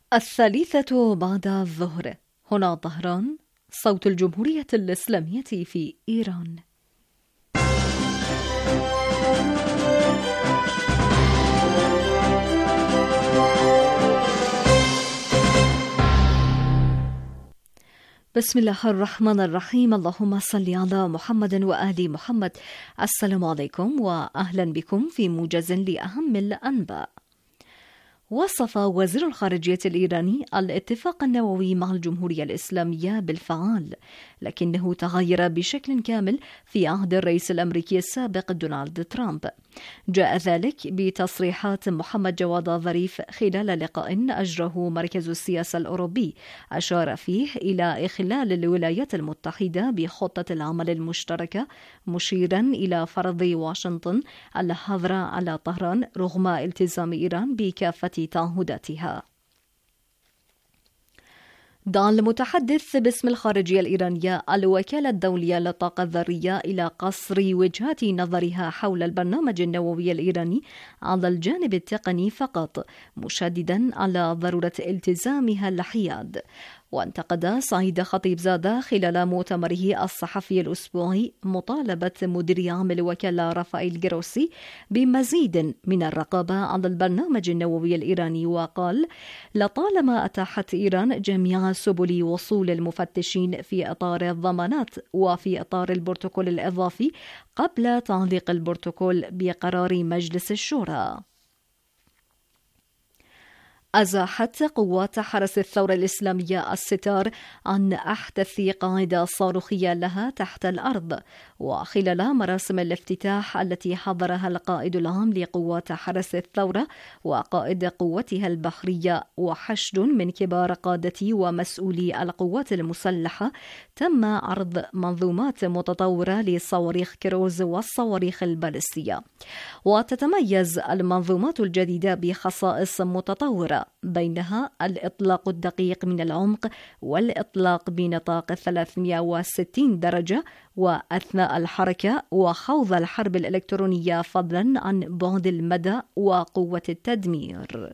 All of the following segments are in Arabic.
الثالثة بعد الظهر. هنا طهران، صوت الجمهورية الإسلامية في إيران. بسم الله الرحمن الرحيم. اللهم صل على محمد وآل محمد. السلام عليكم وأهلا بكم في موجز لأهم الأنباء. وصف وزير الخارجية الإيراني الاتفاق النووي مع الجمهورية الإسلامية بالفعال، لكنه تغير بشكل كامل في عهد الرئيس الأمريكي السابق دونالد ترامب. جاء ذلك بتصريحات محمد جواد ظريف خلال لقاء أجره مركز السياسة الأوروبي، أشار فيه إلى إخلال الولايات المتحدة بخطة العمل المشتركة، مشيرا إلى فرض واشنطن الحظر على طهران رغم التزام إيران بكافة تعهداتها. دعا المتحدث باسم الخارجية الإيرانية الوكالة الدولية للطاقة الذرية إلى قصر وجهات نظرها حول البرنامج النووي الإيراني على الجانب التقني فقط، مشددا على ضرورة التزامها الحياد. وانتقد سعيد خطيبزادة خلال مؤتمره الصحفي الأسبوعي مطالبة مدير عام الوكالة رافائيل جروسي بمزيد من الرقابة على البرنامج النووي الإيراني، وقال: لطالما أتاحت إيران جميع سبل وصول المفتشين في إطار الضمانات وفي إطار البروتوكول الإضافي قبل تعليق البروتوكول بقرار مجلس الشورى. أزاحت قوات حرس الثورة الإسلامية الستار عن أحدث قاعدة صاروخية لها تحت الأرض، وخلال مراسم الافتتاح التي حضرها القائد العام لقوات حرس الثورة وقائد قوتها البحرية وحشد من كبار قادة ومسؤولي القوات المسلحة، تم عرض منظومات متطورة لصواريخ كروز والصواريخ البالستية. وتتميز المنظومات الجديدة بخصائص متطورة، بينها الإطلاق الدقيق من العمق والإطلاق بنطاق 360 درجة وأثناء الحركة وخوض الحرب الإلكترونية، فضلا عن بعد المدى وقوة التدمير.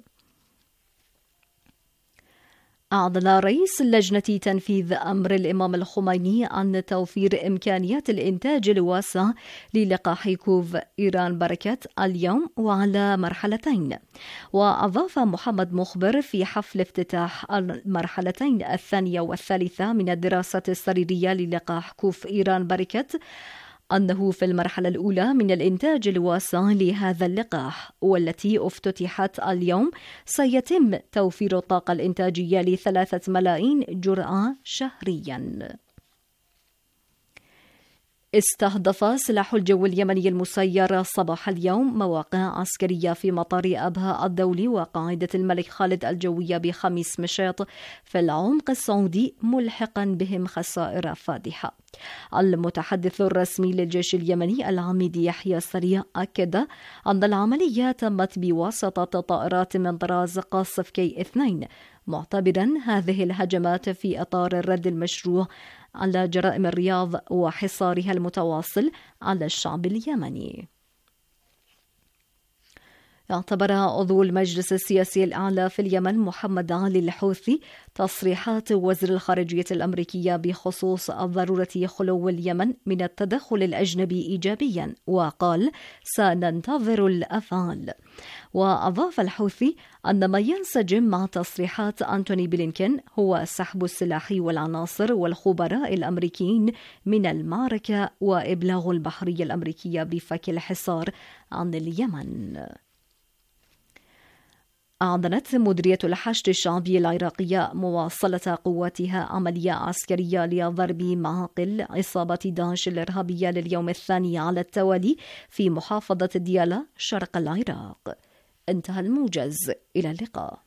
أعلن رئيس لجنة تنفيذ أمر الإمام الخميني عن توفير إمكانيات الإنتاج الواسع للقاح كوف إيران بركة اليوم وعلى مرحلتين. وأضاف محمد مخبر في حفل افتتاح المرحلتين الثانية والثالثة من الدراسة السريرية للقاح كوف إيران بركة أنه في المرحلة الأولى من الإنتاج الواسع لهذا اللقاح، والتي افتتحت اليوم، سيتم توفير الطاقة الإنتاجية ل3 ملايين جرعة شهرياً. استهدف سلاح الجو اليمني المسير صباح اليوم مواقع عسكرية في مطار أبها الدولي وقاعدة الملك خالد الجوية بخميس مشيط في العمق السعودي، ملحقا بهم خسائر فادحة. المتحدث الرسمي للجيش اليمني العميد يحيى سريع أكد أن العملية تمت بواسطة طائرات من طراز قاصف كي-2، معتبرا هذه الهجمات في إطار الرد المشروع على جرائم الرياض وحصارها المتواصل على الشعب اليمني. اعتبر عضو المجلس السياسي الأعلى في اليمن محمد علي الحوثي تصريحات وزير الخارجية الأمريكية بخصوص ضرورة خلو اليمن من التدخل الأجنبي إيجابيا، وقال: سننتظر الأفعال. وأضاف الحوثي أن ما ينسجم مع تصريحات أنتوني بلينكين هو سحب السلاح والعناصر والخبراء الأمريكيين من المعركة وإبلاغ البحرية الأمريكية بفك الحصار عن اليمن. أعلنت مديرية الحشد الشعبي العراقية مواصلة قواتها عملية عسكرية لضرب معاقل عصابة داعش الإرهابية لليوم الثاني على التوالي في محافظة ديالى شرق العراق. انتهى الموجز. إلى اللقاء.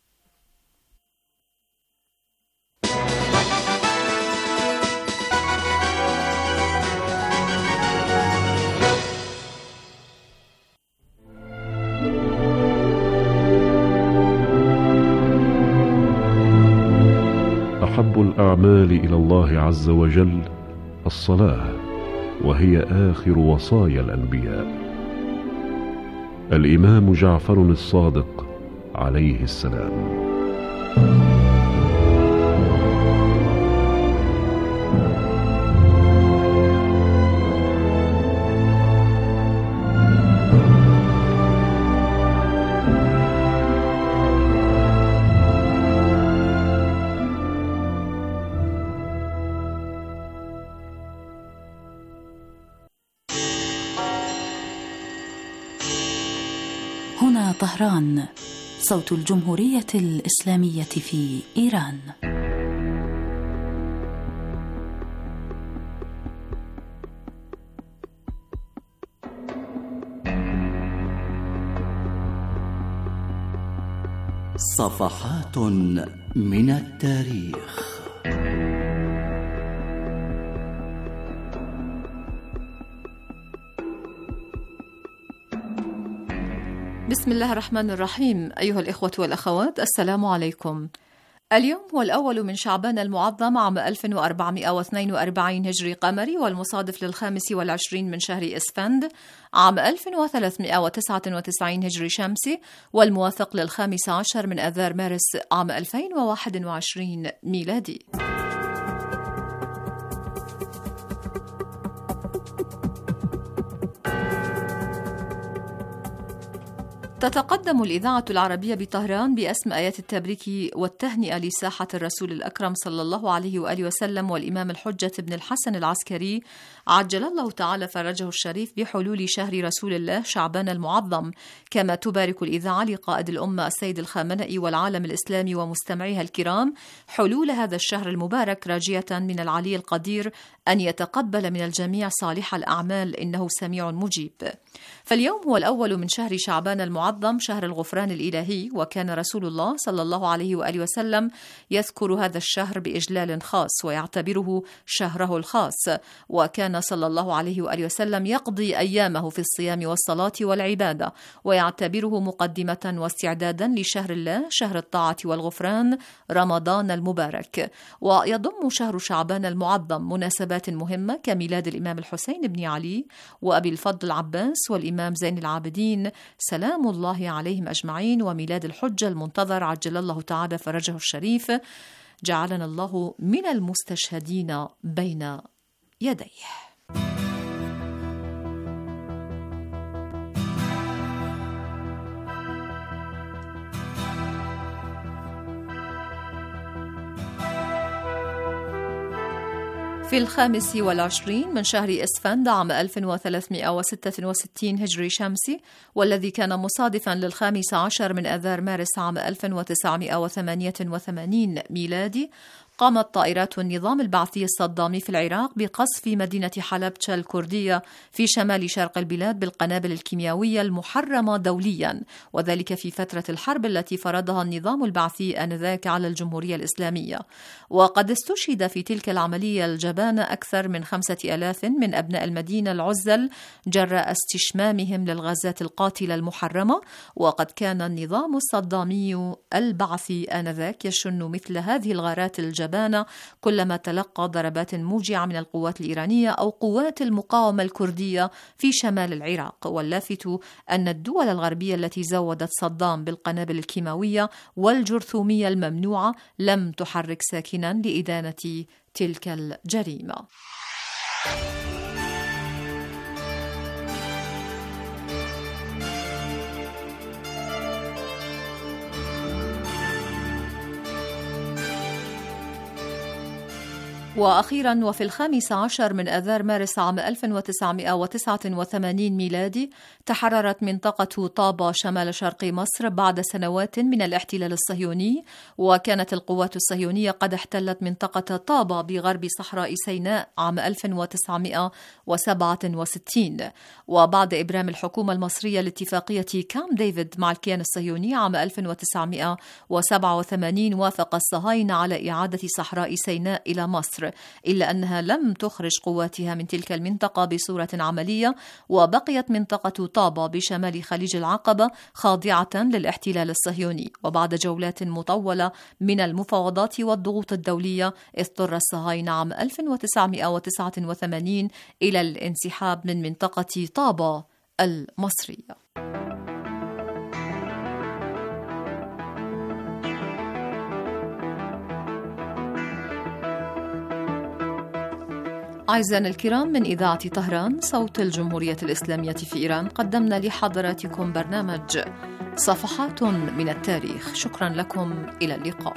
أحب الأعمال إلى الله عز وجل الصلاة، وهي آخر وصايا الأنبياء. الإمام جعفر الصادق عليه السلام. هنا طهران، صوت الجمهورية الإسلامية في إيران. صفحات من التاريخ. بسم الله الرحمن الرحيم. أيها الإخوة والأخوات، السلام عليكم. اليوم هو الأول من شعبان المعظم عام 1442 هجري قمري، والمصادف ل25 من شهر إسفند عام 1399 هجري شمسي، والموافق ل15 من آذار مارس عام 2021 ميلادي. تتقدم الإذاعة العربية بطهران بأسم آيات التبريك والتهنئة لساحة الرسول الأكرم صلى الله عليه وآله وسلم والإمام الحجة بن الحسن العسكري عجل الله تعالى فرجه الشريف بحلول شهر رسول الله شعبان المعظم، كما تبارك الإذاعة لقائد الأمة السيد الخامنئي والعالم الإسلامي ومستمعيها الكرام حلول هذا الشهر المبارك، راجية من العلي القدير أن يتقبل من الجميع صالح الأعمال، إنه سميع مجيب. فاليوم هو الأول من شهر شعبان المعظم، شهر الغفران الإلهي، وكان رسول الله صلى الله عليه وآله وسلم يذكر هذا الشهر بإجلال خاص ويعتبره شهره الخاص، وكان صلى الله عليه وآله وسلم يقضي أيامه في الصيام والصلاة والعبادة، ويعتبره مقدمة واستعدادا لشهر الله، شهر الطاعة والغفران، رمضان المبارك. ويضم شهر شعبان المعظم مناسبات مهمة كميلاد الإمام الحسين بن علي وأبي الفضل العباس والإمام زين العابدين سلام الله عليهم أجمعين، وميلاد الحجة المنتظر عجل الله تعالى فرجه الشريف، جعلنا الله من المستشهدين بين يديه. في 25 من شهر إسفند عام 1366 هجري شمسي، والذي كان مصادفا ل15 من آذار مارس عام 1988 ميلادي، قامت طائرات النظام البعثي الصدامي في العراق بقصف مدينة حلبجة الكردية في شمال شرق البلاد بالقنابل الكيميائية المحرمة دوليا، وذلك في فترة الحرب التي فرضها النظام البعثي آنذاك على الجمهورية الإسلامية. وقد استشهد في تلك العملية الجبانة أكثر من 5000 من أبناء المدينة العزل جراء استشمامهم للغازات القاتلة المحرمة. وقد كان النظام الصدامي البعثي آنذاك يشن مثل هذه الغارات الجبانة كلما تلقى ضربات موجعة من القوات الإيرانية أو قوات المقاومة الكردية في شمال العراق. واللافت أن الدول الغربية التي زودت صدام بالقنابل الكيماوية والجرثومية الممنوعة لم تحرك ساكنا لإدانة تلك الجريمة. وأخيرا، وفي 15 من آذار مارس عام 1989 ميلادي، تحررت منطقة طابة شمال شرق مصر بعد سنوات من الاحتلال الصهيوني، وكانت القوات الصهيونية قد احتلت منطقة طابة بغرب صحراء سيناء عام 1967. وبعد إبرام الحكومة المصرية لاتفاقية كامب ديفيد مع الكيان الصهيوني عام 1987، وافق الصهاينة على إعادة صحراء سيناء إلى مصر، إلا أنها لم تخرج قواتها من تلك المنطقة بصورة عملية، وبقيت منطقة طابة بشمال خليج العقبة خاضعة للاحتلال الصهيوني. وبعد جولات مطولة من المفاوضات والضغوط الدولية، اضطر الصهاينة عام 1989 إلى الانسحاب من منطقة طابة المصرية. أعزائنا الكرام، من إذاعة طهران صوت الجمهورية الإسلامية في إيران، قدمنا لحضراتكم برنامج صفحات من التاريخ. شكرا لكم، إلى اللقاء.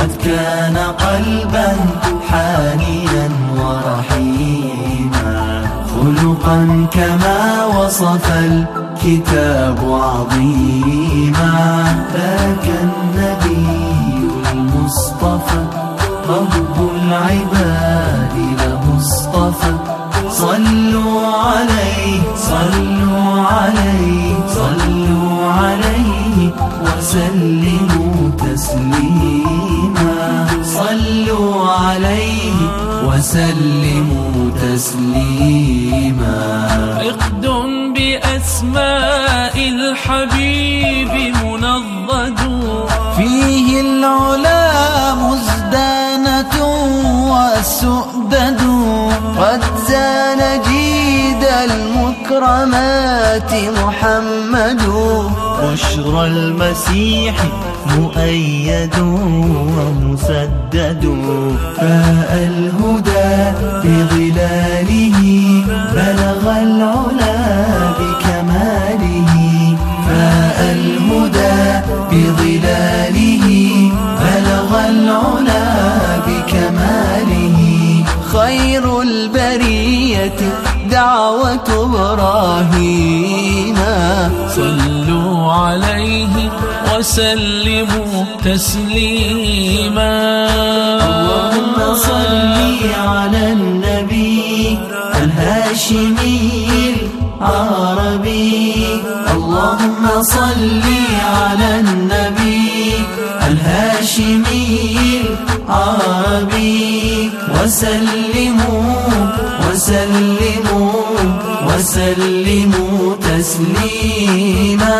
قد كان قلبا حانيا ورحيما، خلقا كما وصف الكتاب عظيما. ذاك النبي المصطفى رب العباد له اصطفى. صلوا عليه صلوا عليه صلوا عليه وسلموا تسليما. صلوا عليه وسلموا تسليما. عقد بأسماء الحبيب منضد، فيه العلا مزدانة والسؤدد. قد زان جيد المكرمات محمد، بشرى المسيح مؤيد ومسدد. فاء الهدى بظلاله بلغ العلا بكماله. فاء الهدى بظلاله بلغ العلا بكماله. خير البرية دعوة إبراهيم. صلوا عليه وسلموا تسليما. اللهم صل على النبي الهاشمي العربي. اللهم صل على النبي الهاشمي العربي. وسلموا وسلموا وسلموا تسليما.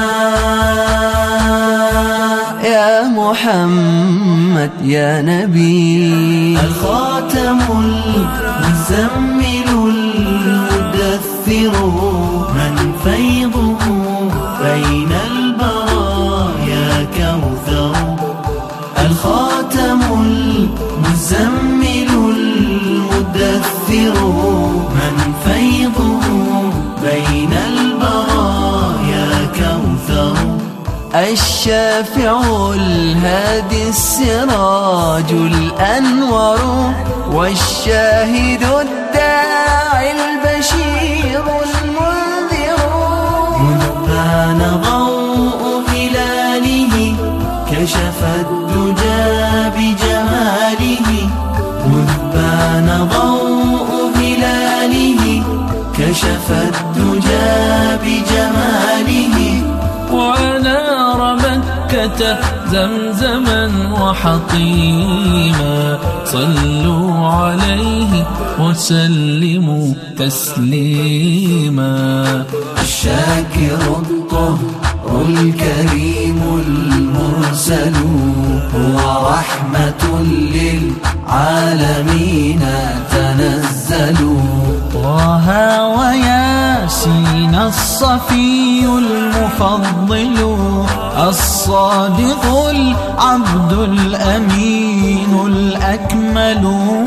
يا محمد يا نبي، الخاتم المزمل المدثر، من فيضه بين البرايا كوثر. الخاتم المزمل المدثر، من فيضه بين البرايا كوثر. الشافع الهادي السراج الأنور، والشاهد الداعي البشير المنذر. مذ بان ضوء هلاله كشف الدجى بجماله. مذ بان ضوء هلاله كشف الدجى بجماله. وأنار مكة زمزما وحطيما. صلوا عليه وسلموا تسليما. الشاكر الطهر الكريم المرسل، هو رحمة للعالمين تنزل. طه وياسين الصفي المفضل، الصادق العبد الأمين الأكمل.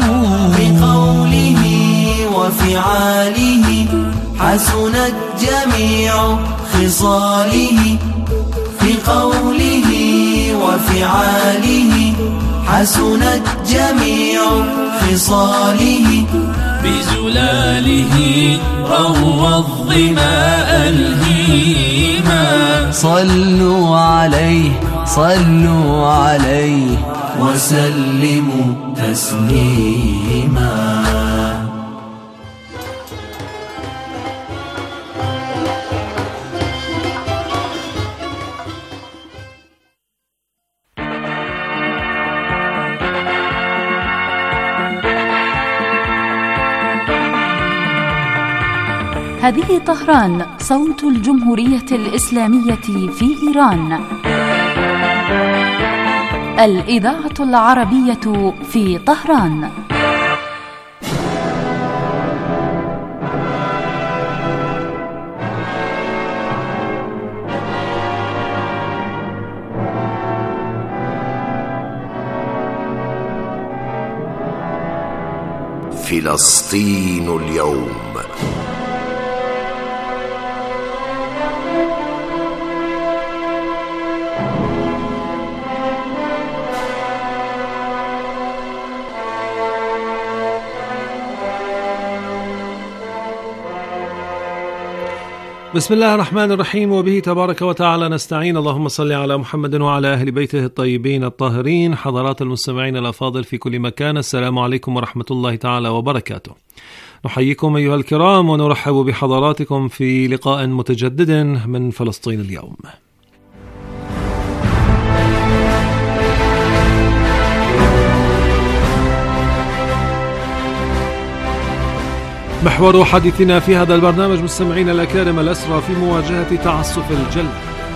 بقوله وفعاله حسنت جميع خصاله. في قوله وفعاله حسنت جميع خصاله. بزلاله روى الظماء الهيما. صلوا عليه صلوا عليه وسلموا تسليما. هذه طهران، صوت الجمهورية الإسلامية في إيران. الإذاعة العربية في طهران. فلسطين اليوم. بسم الله الرحمن الرحيم، وبه تبارك وتعالى نستعين. اللهم صل على محمد وعلى أهل بيته الطيبين الطاهرين. حضرات المستمعين الأفاضل في كل مكان، السلام عليكم ورحمة الله تعالى وبركاته. نحييكم أيها الكرام ونرحب بحضراتكم في لقاء متجدد من فلسطين اليوم. محور حديثنا في هذا البرنامج مستمعين الأكارم الأسرى في مواجهة تعسف الجلد.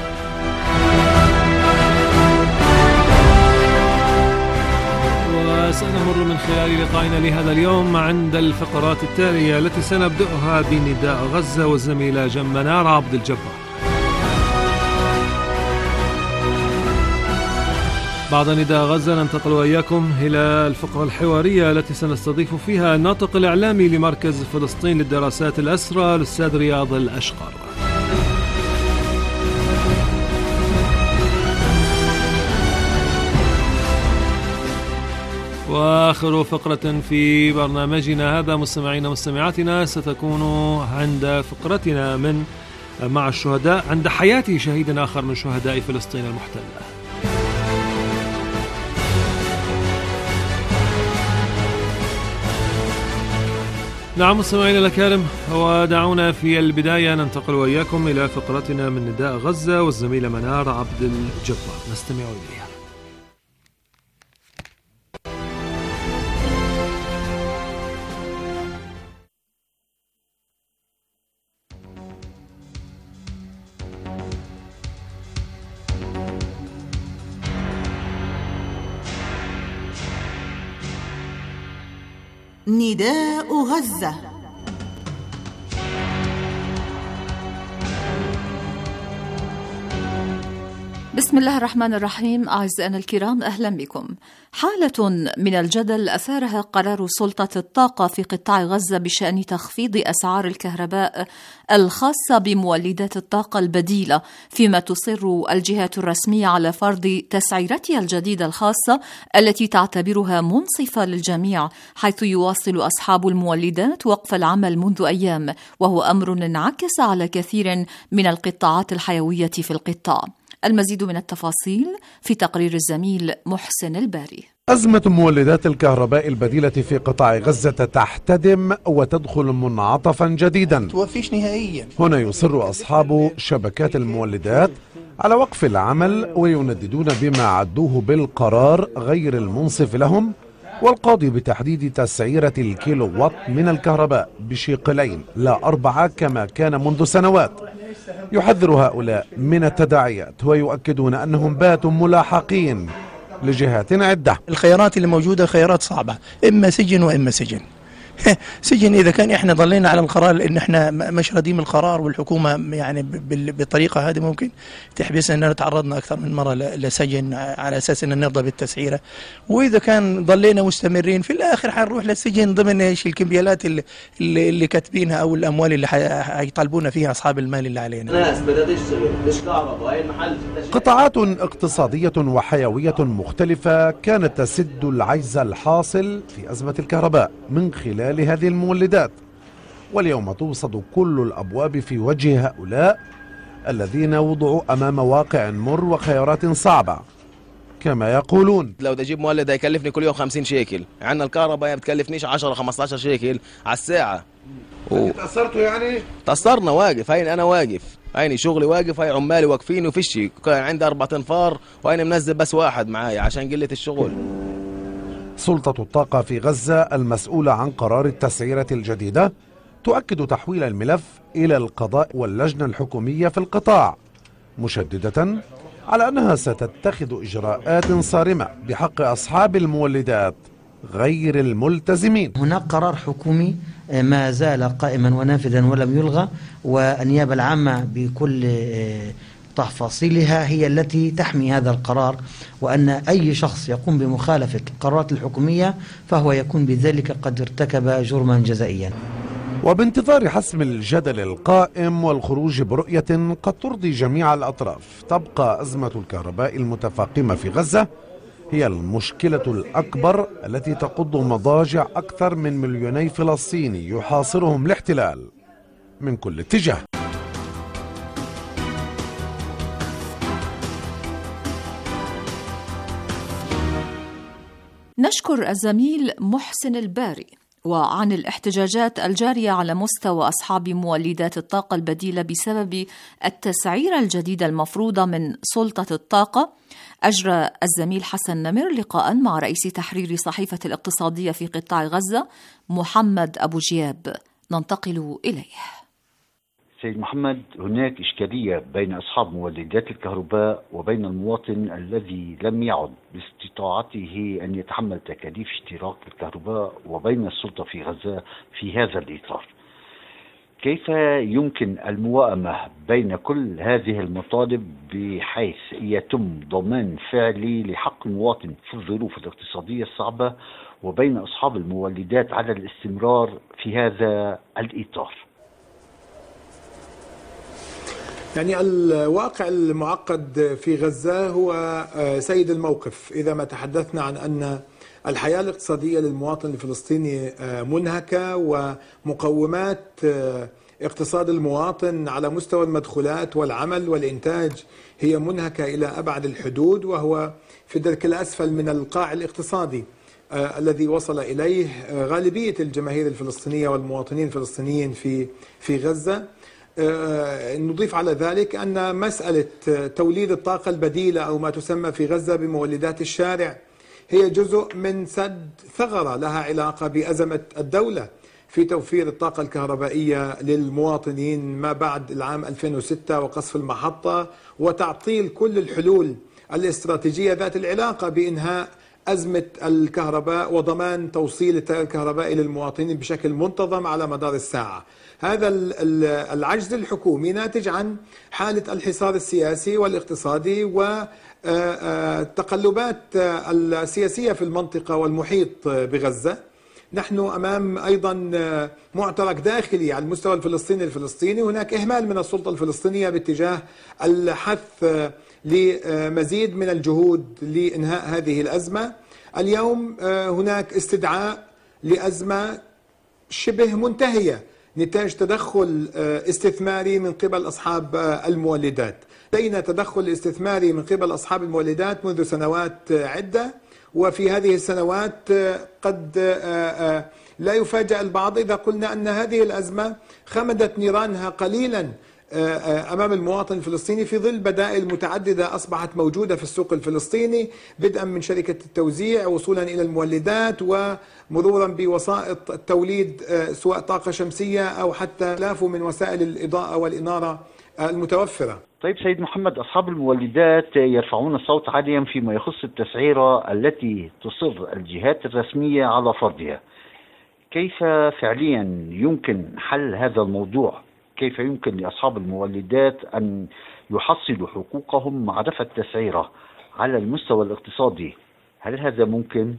وسنمر من خلال لقائنا لهذا اليوم عند الفقرات التالية التي سنبدأها بنداء غزة والزميلة منار عبد الجبار. بعد نداء غزة ننتقل وإياكم إلى الفقرة الحوارية التي سنستضيف فيها الناطق الإعلامي لمركز فلسطين للدراسات الأسرى الأستاذ رياض الأشقر. وآخر فقرة في برنامجنا هذا مستمعينا ومستمعاتنا ستكون عند فقرتنا من مع الشهداء عند حياة شهيد آخر من شهداء فلسطين المحتلة. نعم مستمعينا الأكارم، ودعونا في البداية ننتقل وإياكم إلى فقرتنا من نداء غزة والزميلة منار عبد الجبار، نستمع إليها. نداء غزة. بسم الله الرحمن الرحيم. أعزائنا الكرام، أهلا بكم. حالة من الجدل أثارها قرار سلطة الطاقة في قطاع غزة بشأن تخفيض أسعار الكهرباء الخاصة بمولدات الطاقة البديلة، فيما تصر الجهات الرسمية على فرض تسعيرتها الجديدة الخاصة التي تعتبرها منصفة للجميع، حيث يواصل أصحاب المولدات وقف العمل منذ أيام، وهو أمر انعكس على كثير من القطاعات الحيوية في القطاع. المزيد من التفاصيل في تقرير الزميل محسن الباري. أزمة مولدات الكهرباء البديلة في قطاع غزة تحتدم وتدخل منعطفا جديدا. توفيش نهائيا. هنا يصر أصحاب شبكات المولدات على وقف العمل وينددون بما عدوه بالقرار غير المنصف لهم، والقاضي بتحديد تسعيرة الكيلو وات من الكهرباء بشقلين لا 4 كما كان منذ سنوات. يحذر هؤلاء من التداعيات ويؤكدون أنهم باتوا ملاحقين لجهات عدة. الخيارات اللي موجودة خيارات صعبة، إما سجن وإما سجن. سجن إذا كان إحنا ضلينا على القرار، إن إحنا مش رديم القرار، والحكومة يعني بالطريقة هذه ممكن تحبسنا أننا تعرضنا أكثر من مرة لسجن على أساس أن نرضى بالتسعيرة. وإذا كان ضلينا مستمرين في الآخر حنروح للسجن ضمن إيش الكمبيالات اللي كاتبينها أو الأموال اللي هيطالبون فيها أصحاب المال اللي علينا. ناس بدها تشتغل مش كهرباء، وهي المحل قطاعات اقتصادية وحيوية مختلفة كانت تسد العجز الحاصل في أزمة الكهرباء من خلال هذه المولدات، واليوم توصد كل الأبواب في وجه هؤلاء الذين وضعوا أمام واقع مر وخيارات صعبة. كما يقولون: لو بدي اجيب مولد هيكلفني كل يوم 50 شيكل، عندنا الكهرباء بتكلفنيش 10-15 شيكل على الساعة. تأثرتوا يعني؟ تأثرنا، واقف، هاي أنا واقف، هاي شغلي واقف، هاي عمالي واقفين وفيشي، كان عندي 4 أنفار وهاي منزل بس واحد معايا عشان قلة الشغل. سلطة الطاقة في غزة المسؤولة عن قرار التسعيرة الجديدة تؤكد تحويل الملف إلى القضاء واللجنة الحكومية في القطاع، مشددة على أنها ستتخذ إجراءات صارمة بحق أصحاب المولدات غير الملتزمين. هناك قرار حكومي ما زال قائما ونافذا ولم يلغى، والنيابة العامة بكل تفاصيلها هي التي تحمي هذا القرار، وأن أي شخص يقوم بمخالفة القرارات الحكومية فهو يكون بذلك قد ارتكب جرما جزائيا. وبانتظار حسم الجدل القائم والخروج برؤية قد ترضي جميع الأطراف، تبقى أزمة الكهرباء المتفاقمة في غزة هي المشكلة الأكبر التي تقض مضاجع أكثر من 2 مليون فلسطيني يحاصرهم الاحتلال من كل اتجاه. نشكر الزميل محسن الباري. وعن الاحتجاجات الجارية على مستوى أصحاب مولدات الطاقة البديلة بسبب التسعيرة الجديدة المفروضة من سلطة الطاقة، أجرى الزميل حسن نمر لقاء مع رئيس تحرير صحيفة الاقتصادية في قطاع غزة محمد أبو جياب، ننتقل إليه. سيد محمد، هناك إشكالية بين أصحاب مولدات الكهرباء وبين المواطن الذي لم يعد باستطاعته أن يتحمل تكاليف اشتراك الكهرباء وبين السلطة في غزة في هذا الإطار. كيف يمكن الموائمة بين كل هذه المطالب بحيث يتم ضمان فعلي لحق المواطن في الظروف الاقتصادية الصعبة وبين أصحاب المولدات على الاستمرار في هذا الإطار؟ يعني الواقع المعقد في غزة هو سيد الموقف. إذا ما تحدثنا عن أن الحياة الاقتصادية للمواطن الفلسطيني منهكة ومقومات اقتصاد المواطن على مستوى المدخولات والعمل والإنتاج هي منهكة إلى أبعد الحدود، وهو في الدرك الأسفل من القاع الاقتصادي الذي وصل إليه غالبية الجماهير الفلسطينية والمواطنين الفلسطينيين في غزة. نضيف على ذلك أن مسألة توليد الطاقة البديلة أو ما تسمى في غزة بمولدات الشارع هي جزء من سد ثغرة لها علاقة بأزمة الدولة في توفير الطاقة الكهربائية للمواطنين ما بعد العام 2006 وقصف المحطة وتعطيل كل الحلول الاستراتيجية ذات العلاقة بإنهاء أزمة الكهرباء وضمان توصيل التيار الكهربائي للمواطنين بشكل منتظم على مدار الساعة. هذا العجز الحكومي ناتج عن حالة الحصار السياسي والاقتصادي والتقلبات السياسية في المنطقة والمحيط بغزة. نحن أمام أيضا معترك داخلي على المستوى الفلسطيني. هناك إهمال من السلطة الفلسطينية باتجاه الحث لمزيد من الجهود لإنهاء هذه الأزمة. اليوم هناك استدعاء لأزمة شبه منتهية نتاج تدخل استثماري من قبل أصحاب المولدات. لدينا تدخل استثماري من قبل أصحاب المولدات منذ سنوات عدة، وفي هذه السنوات قد لا يفاجأ البعض إذا قلنا أن هذه الأزمة خمدت نيرانها قليلا أمام المواطن الفلسطيني في ظل بدائل متعددة أصبحت موجودة في السوق الفلسطيني، بدءا من شركة التوزيع وصولا إلى المولدات ومرورا بوسائط التوليد سواء طاقة شمسية أو حتى آلاف من وسائل الإضاءة والإنارة المتوفرة. طيب سيد محمد، أصحاب المولدات يرفعون الصوت عاليا فيما يخص التسعيرة التي تصر الجهات الرسمية على فرضها. كيف فعليا يمكن حل هذا الموضوع؟ كيف يمكن لأصحاب المولدات أن يحصلوا حقوقهم مع رفع التسعيرة على المستوى الاقتصادي؟ هل هذا ممكن؟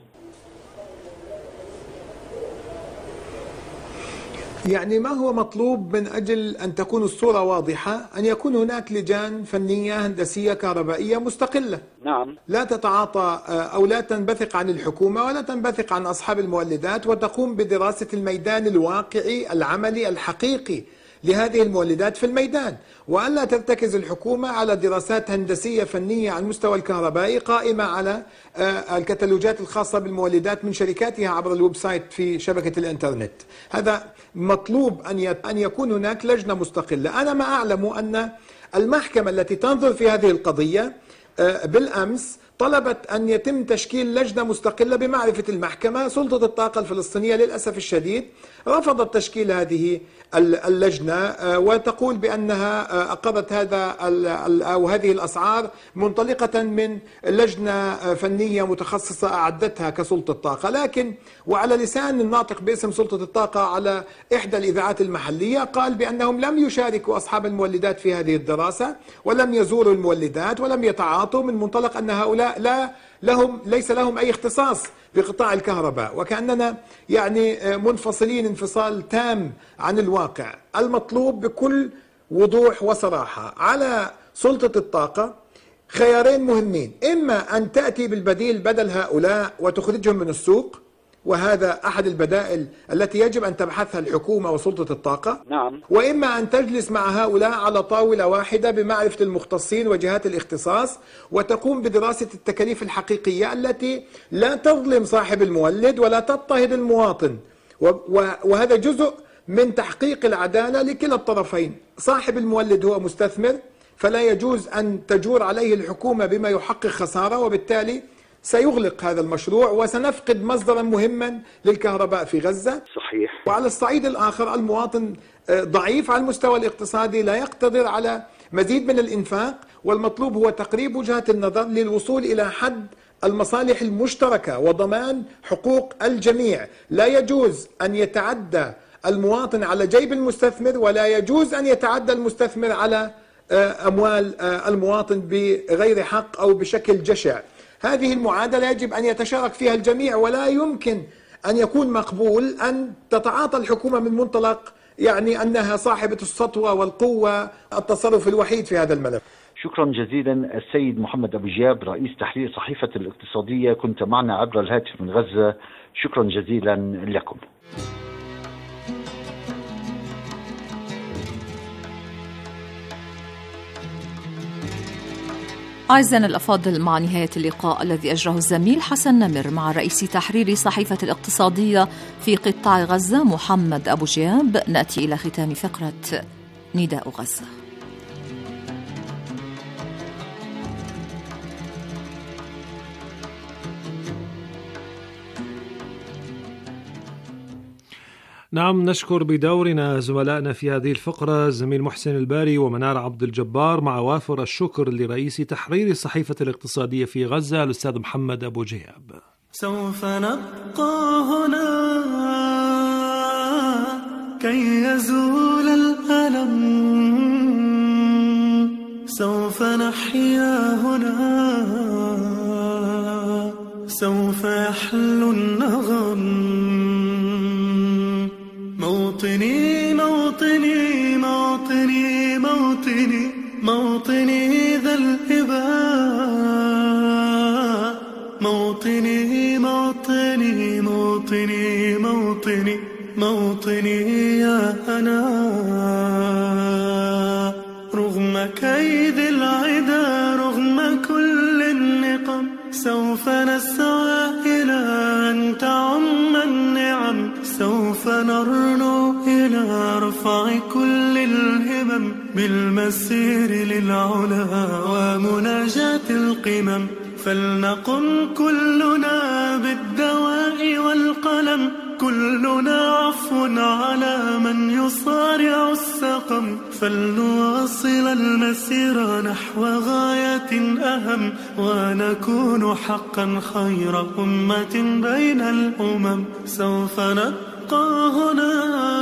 يعني ما هو مطلوب من أجل أن تكون الصورة واضحة؟ أن يكون هناك لجان فنية هندسية كهربائية مستقلة، نعم، لا تتعاطى أو لا تنبثق عن الحكومة ولا تنبثق عن أصحاب المولدات، وتقوم بدراسة الميدان الواقعي العملي الحقيقي لهذه المولدات في الميدان، وألا ترتكز الحكومة على دراسات هندسية فنية على المستوى الكهربائي قائمة على الكتالوجات الخاصة بالمولدات من شركاتها عبر الويب سايت في شبكة الإنترنت. هذا مطلوب أن يكون هناك لجنة مستقلة. أنا ما أعلم أن المحكمة التي تنظر في هذه القضية بالأمس طلبت أن يتم تشكيل لجنة مستقلة. بمعرفة المحكمة سلطة الطاقة الفلسطينية للأسف الشديد رفضت تشكيل هذه اللجنة، وتقول بأنها أقرت هذه الأسعار منطلقة من لجنة فنية متخصصة أعدتها كسلطة طاقة. لكن وعلى لسان الناطق باسم سلطة الطاقة على إحدى الإذاعات المحلية قال بأنهم لم يشاركوا أصحاب المولدات في هذه الدراسة ولم يزوروا المولدات ولم يتعاطوا، من منطلق أن هؤلاء ليس لهم أي اختصاص بقطاع الكهرباء، وكأننا يعني منفصلين انفصال تام عن الواقع. المطلوب بكل وضوح وصراحة على سلطة الطاقة خيارين مهمين: إما أن تأتي بالبديل بدل هؤلاء وتخرجهم من السوق وهذا أحد البدائل التي يجب أن تبحثها الحكومة وسلطة الطاقة. نعم. وإما أن تجلس مع هؤلاء على طاولة واحدة بمعرفة المختصين وجهات الاختصاص وتقوم بدراسة التكاليف الحقيقية التي لا تظلم صاحب المولد ولا تضطهد المواطن، وهذا جزء من تحقيق العدالة لكلا الطرفين. صاحب المولد هو مستثمر، فلا يجوز أن تجور عليه الحكومة بما يحقق خسارة، وبالتالي سيغلق هذا المشروع وسنفقد مصدرا مهما للكهرباء في غزة. صحيح. وعلى الصعيد الآخر المواطن ضعيف على المستوى الاقتصادي، لا يقتدر على مزيد من الإنفاق، والمطلوب هو تقريب وجهات النظر للوصول إلى حد المصالح المشتركة وضمان حقوق الجميع. لا يجوز أن يتعدى المواطن على جيب المستثمر، ولا يجوز أن يتعدى المستثمر على أموال المواطن بغير حق أو بشكل جشع. هذه المعادلة يجب أن يتشارك فيها الجميع، ولا يمكن أن يكون مقبول أن تتعاطى الحكومة من منطلق يعني أنها صاحبة السطوة والقوة التصرف الوحيد في هذا الملف. شكرا جزيلا السيد محمد أبو جياب، رئيس تحرير صحيفة الاقتصادية، كنت معنا عبر الهاتف من غزة. شكرا جزيلا لكم. أعزائنا الأفاضل، مع نهاية اللقاء الذي أجراه الزميل حسن نمر مع رئيس تحرير صحيفة الاقتصادية في قطاع غزة محمد أبو جياب، نأتي إلى ختام فقرة نداء غزة. نعم، نشكر بدورنا زملائنا في هذه الفقرة الزميل محسن الباري ومنار عبد الجبار، مع وافر الشكر لرئيس تحرير صحيفة الاقتصادية في غزة الأستاذ محمد أبو جياب. سوف نبقى هنا كي يزول الألم، سوف نحيا هنا، سوف يحلو النغم. موطني موطني موطني موطني موطني ذا الإباء، موطني موطني موطني موطني موطني يا أنا. رغم كيد العدا، رغم كل النقم، سوف نسعى إلى أن تعم النعم، سوف نرنو إلى رفع كل الهمم، بالمسير للعلا ومناجاة القمم. فلنقم كلنا بالدواء والقلم، كلنا عفو على من يصارع السقم. فلنواصل المسير نحو غاية أهم، ونكون حقا خير أمة بين الأمم. سوف نبقى هنا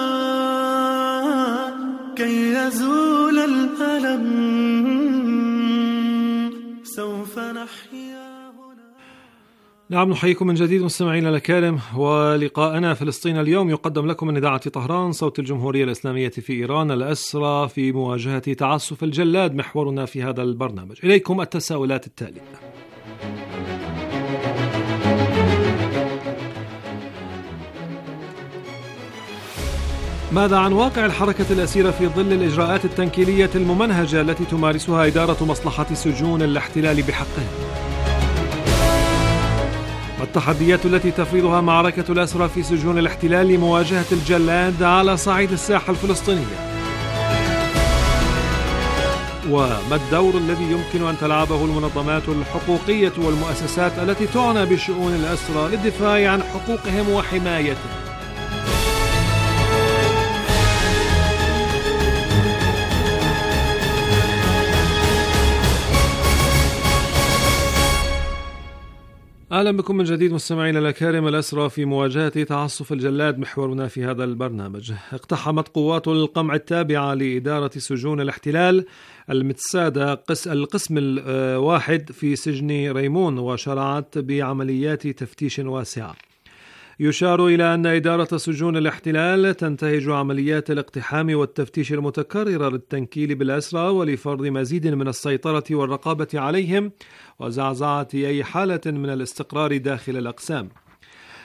كي يزول الألم، سوف نحيا. نعم، نحييكم من جديد مستمعينا الكرام، ولقاءنا فلسطين اليوم يقدم لكم من إذاعة طهران صوت الجمهورية الإسلامية في إيران. الأسرى في مواجهة تعسف الجلاد محورنا في هذا البرنامج. إليكم التساؤلات التالية: ماذا عن واقع الحركة الأسيرة في ظل الإجراءات التنكيلية الممنهجة التي تمارسها إدارة مصلحة سجون الاحتلال بحقهم؟ والتحديات التي تفرضها معركة الأسرى في سجون الاحتلال لمواجهة الجلاد على صعيد الساحة الفلسطينية؟ وما الدور الذي يمكن أن تلعبه المنظمات الحقوقية والمؤسسات التي تعنى بشؤون الأسرى للدفاع عن حقوقهم وحمايتهم؟ أهلا بكم من جديد مستمعينا الأكارم. الأسرى في مواجهة تعسف الجلاد محورنا في هذا البرنامج. اقتحمت قوات القمع التابعة لإدارة سجون الاحتلال المتسادة القسم الواحد في سجن ريمون، وشرعت بعمليات تفتيش واسعة. يشار إلى أن إدارة سجون الاحتلال تنتهج عمليات الاقتحام والتفتيش المتكررة للتنكيل بالأسرى ولفرض مزيد من السيطرة والرقابة عليهم وزعزعة أي حالة من الاستقرار داخل الأقسام.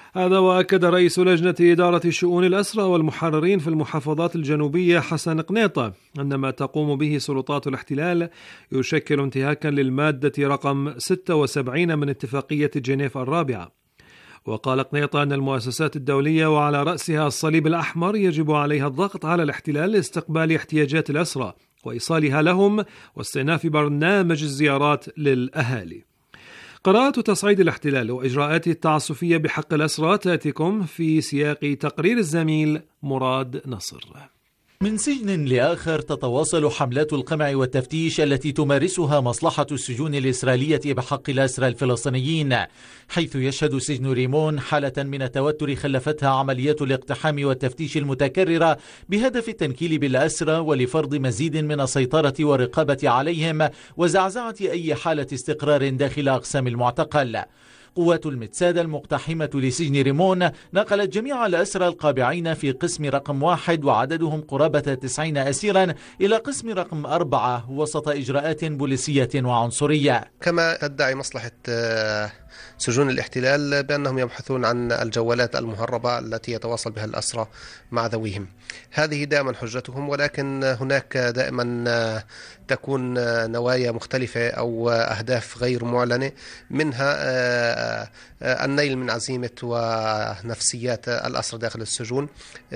هذا وأكد رئيس لجنة إدارة شؤون الأسرى والمحررين في المحافظات الجنوبية حسن قنيطة أن ما تقوم به سلطات الاحتلال يشكل انتهاكا للمادة رقم 76 من اتفاقية جنيف الرابعة. وقال قنيطة أن المؤسسات الدولية وعلى رأسها الصليب الأحمر يجب عليها الضغط على الاحتلال لاستقبال احتياجات الأسرى وإيصالها لهم واستئناف برنامج الزيارات للأهالي. قراءة تصعيد الاحتلال وإجراءاته التعسفية بحق الأسرى تأتيكم في سياق تقرير الزميل مراد نصر. من سجن لآخر تتواصل حملات القمع والتفتيش التي تمارسها مصلحة السجون الإسرائيلية بحق الأسرى الفلسطينيين، حيث يشهد سجن ريمون حالة من التوتر خلفتها عمليات الاقتحام والتفتيش المتكررة بهدف التنكيل بالأسرى ولفرض مزيد من السيطرة والرقابة عليهم وزعزعة أي حالة استقرار داخل أقسام المعتقل. قوات المتسادة المقتحمة لسجن ريمون نقلت جميع الأسرى القابعين في قسم رقم 1 وعددهم قرابة 90 أسيرا إلى قسم رقم 4 وسط إجراءات بوليسية وعنصرية. كما تدعي مصلحة سجون الاحتلال بأنهم يبحثون عن الجوالات المهربة التي يتواصل بها الأسرى مع ذويهم، هذه دائما حجتهم، ولكن هناك دائما تكون نوايا مختلفة أو أهداف غير معلنة، منها النيل من عزيمة ونفسيات الأسرى داخل السجون،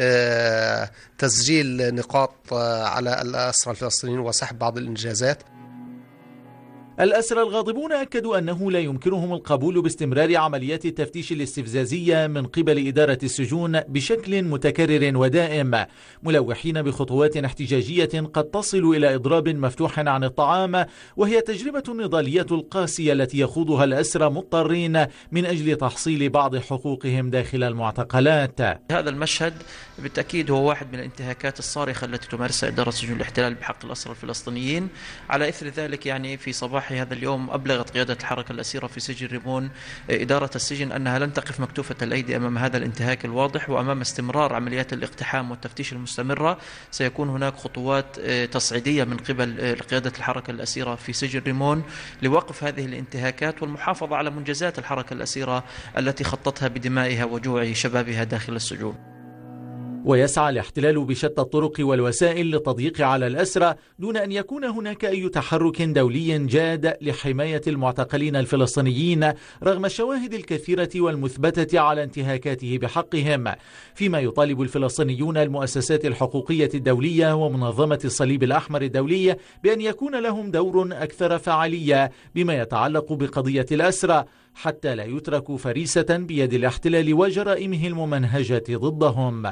تسجيل نقاط على الأسرى الفلسطينيين وسحب بعض الإنجازات. الأسرى الغاضبون أكدوا أنه لا يمكنهم القبول باستمرار عمليات التفتيش الاستفزازية من قبل إدارة السجون بشكل متكرر ودائم، ملوحين بخطوات احتجاجية قد تصل إلى إضراب مفتوح عن الطعام، وهي تجربة النضالية القاسية التي يخوضها الأسرى مضطرين من أجل تحصيل بعض حقوقهم داخل المعتقلات. هذا المشهد بالتأكيد هو واحد من الانتهاكات الصارخة التي تمارسها إدارة سجون الاحتلال بحق الأسرى الفلسطينيين. على إثر ذلك في صباح هذا اليوم أبلغت قيادة الحركة الأسيرة في سجن ريمون إدارة السجن أنها لن تقف مكتوفة الأيدي أمام هذا الانتهاك الواضح، وأمام استمرار عمليات الاقتحام والتفتيش المستمرة سيكون هناك خطوات تصعيدية من قبل قيادة الحركة الأسيرة في سجن ريمون لوقف هذه الانتهاكات والمحافظة على منجزات الحركة الأسيرة التي خطتها بدمائها وجوع شبابها داخل السجون. ويسعى الاحتلال بشتى الطرق والوسائل للتضييق على الأسرى دون أن يكون هناك أي تحرك دولي جاد لحماية المعتقلين الفلسطينيين رغم الشواهد الكثيرة والمثبتة على انتهاكاته بحقهم، فيما يطالب الفلسطينيون المؤسسات الحقوقية الدولية ومنظمة الصليب الأحمر الدولي بأن يكون لهم دور أكثر فعالية بما يتعلق بقضية الأسرى حتى لا يتركوا فريسة بيد الاحتلال وجرائمه الممنهجة ضدهم.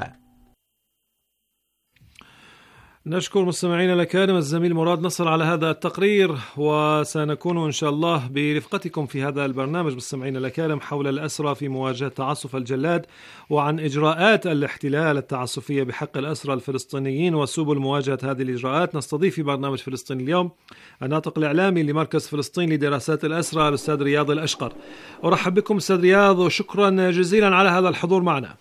نشكر مستمعينا الأكارم الزميل مراد نصر على هذا التقرير، وسنكون إن شاء الله برفقتكم في هذا البرنامج مستمعينا الأكارم حول الأسرى في مواجهة تعسف الجلاد وعن إجراءات الاحتلال التعسفية بحق الأسرى الفلسطينيين وسبل مواجهة هذه الإجراءات. نستضيف في برنامج فلسطين اليوم الناطق الإعلامي لمركز فلسطين لدراسات الأسرى الأستاذ رياض الأشقر. أرحب بكم أستاذ رياض وشكرا جزيلا على هذا الحضور معنا.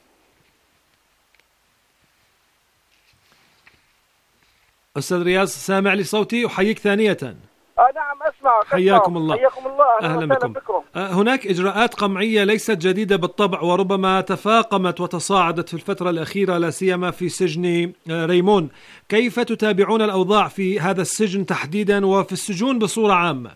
أستاذ رياض سامع لي صوتي؟ أحييك ثانية. نعم أسمع. حياكم الله. حياكم الله. أهلا بكم. هناك إجراءات قمعية ليست جديدة بالطبع وربما تفاقمت وتصاعدت في الفترة الأخيرة لا سيما في سجن ريمون، كيف تتابعون الأوضاع في هذا السجن تحديدا وفي السجون بصورة عامة؟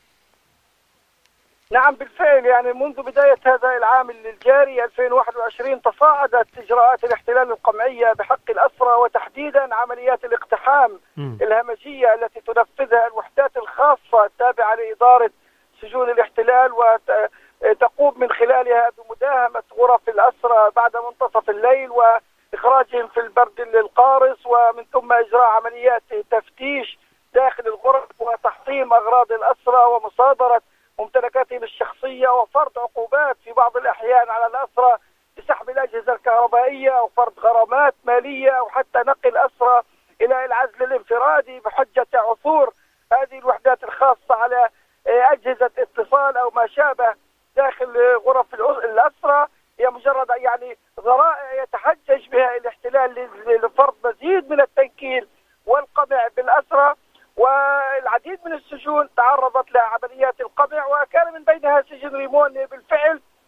نعم بالفعل منذ بداية هذا العام الجاري 2021 تصاعدت إجراءات الاحتلال القمعية بحق الأسرى وتحديدا عمليات الاقتحام الهمجية التي تنفذها الوحدات الخاصة التابعة لإدارة سجون الاحتلال وتقوم من خلالها بمداهمة غرف الأسرى بعد منتصف الليل وإخراجهم في البرد القارس، ومن ثم إجراء عمليات تفتيش داخل الغرف وتحطيم أغراض الأسرى ومصادرة ممتلكاتهم الشخصية وفرض عقوبات في بعض الأحيان على الأسرى بسحب الأجهزة الكهربائية أو فرض غرامات مالية أو حتى نقل الأسرى إلى العزل الانفرادي بحجة عثور هذه الوحدات الخاصة على أجهزة اتصال أو ما شابه داخل غرف الأسرى. هي مجرد ذرائع يتحجج بها الاحتلال لفرض مزيد من التنكيل والقمع بالأسرى، والعديد من السجون تعرضت لعمليات القمع وكان من بينها سجن ريمون بالفعل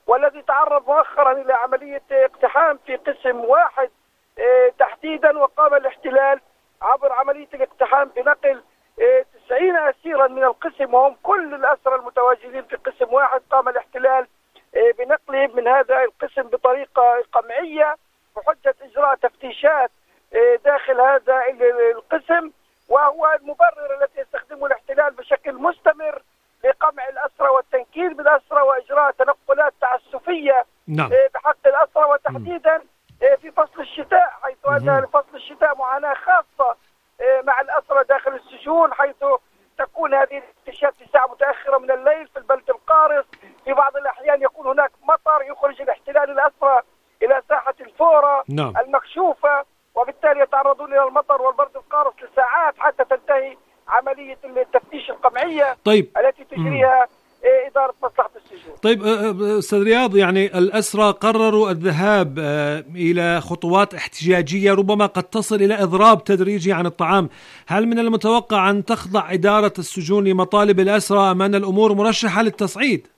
والذي تعرض مؤخرا إلى عملية اقتحام في قسم واحد تحديدا، وقام الاحتلال عبر عملية الاقتحام بنقل 90 أسيرا من القسم، وهم كل الأسرى المتواجدين في قسم واحد. قام الاحتلال بنقلهم من هذا القسم بطريقة قمعية بحجة إجراء تفتيشات داخل هذا القسم، وهو المبرر الذي يستخدمه الاحتلال بشكل مستمر لقمع الأسرى والتنكيل بالأسرى وإجراء تنقلات تعسفية بحق الأسرى، وتحديدا في فصل الشتاء، حيث أن فصل الشتاء معاناة خاصة مع الأسرى داخل السجون، حيث تكون هذه التفتيشات في ساعة متأخرة من الليل في البلد القارص. في بعض الأحيان يكون هناك مطر يخرج الاحتلال الأسرى إلى ساحة الفورة المكشوفة، وبالتالي يتعرضون إلى المطر والبرد القارص لساعات حتى تنتهي عملية التفتيش القمعية التي تجريها إدارة مصلحة السجون. طيب أستاذ رياض، يعني الأسرى قرروا الذهاب إلى خطوات احتجاجية ربما قد تصل إلى إضراب تدريجي عن الطعام. هل من المتوقع أن تخضع إدارة السجون لمطالب الأسرى أم أن الأمور مرشحة للتصعيد؟